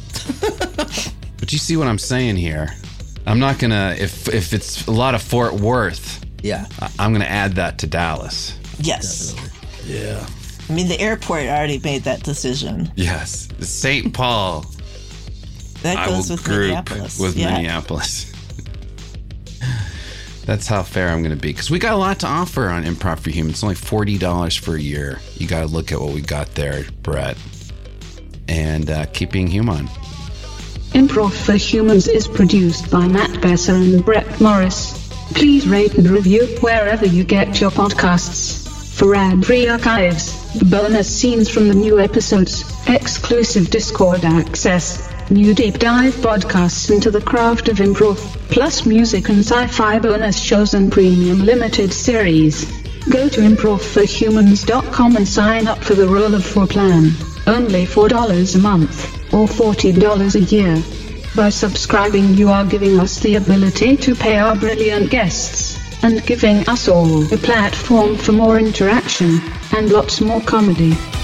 But you see what I'm saying here. I'm not going to, if if it's a lot of Fort Worth, Yeah. I, I'm going to add that to Dallas. Yes. Yeah. I mean, the airport already made that decision. Yes. Saint Paul. That I goes will with group Minneapolis. with yeah. Minneapolis. That's how fair I'm going to be. Because we got a lot to offer on Improv for Humans. It's only forty dollars for a year. You got to look at what we got there, Brett. And uh, keep being human. Improv for Humans is produced by Matt Besser and Brett Morris. Please rate and review wherever you get your podcasts. For ad-free archives, bonus scenes from the new episodes, exclusive Discord access, new deep dive podcasts into the craft of improv, plus music and sci-fi bonus shows and premium limited series. Go to improv for humans dot com and sign up for the Roll of Four plan. Only four dollars a month, or forty dollars a year. By subscribing, you are giving us the ability to pay our brilliant guests, and giving us all a platform for more interaction, and lots more comedy.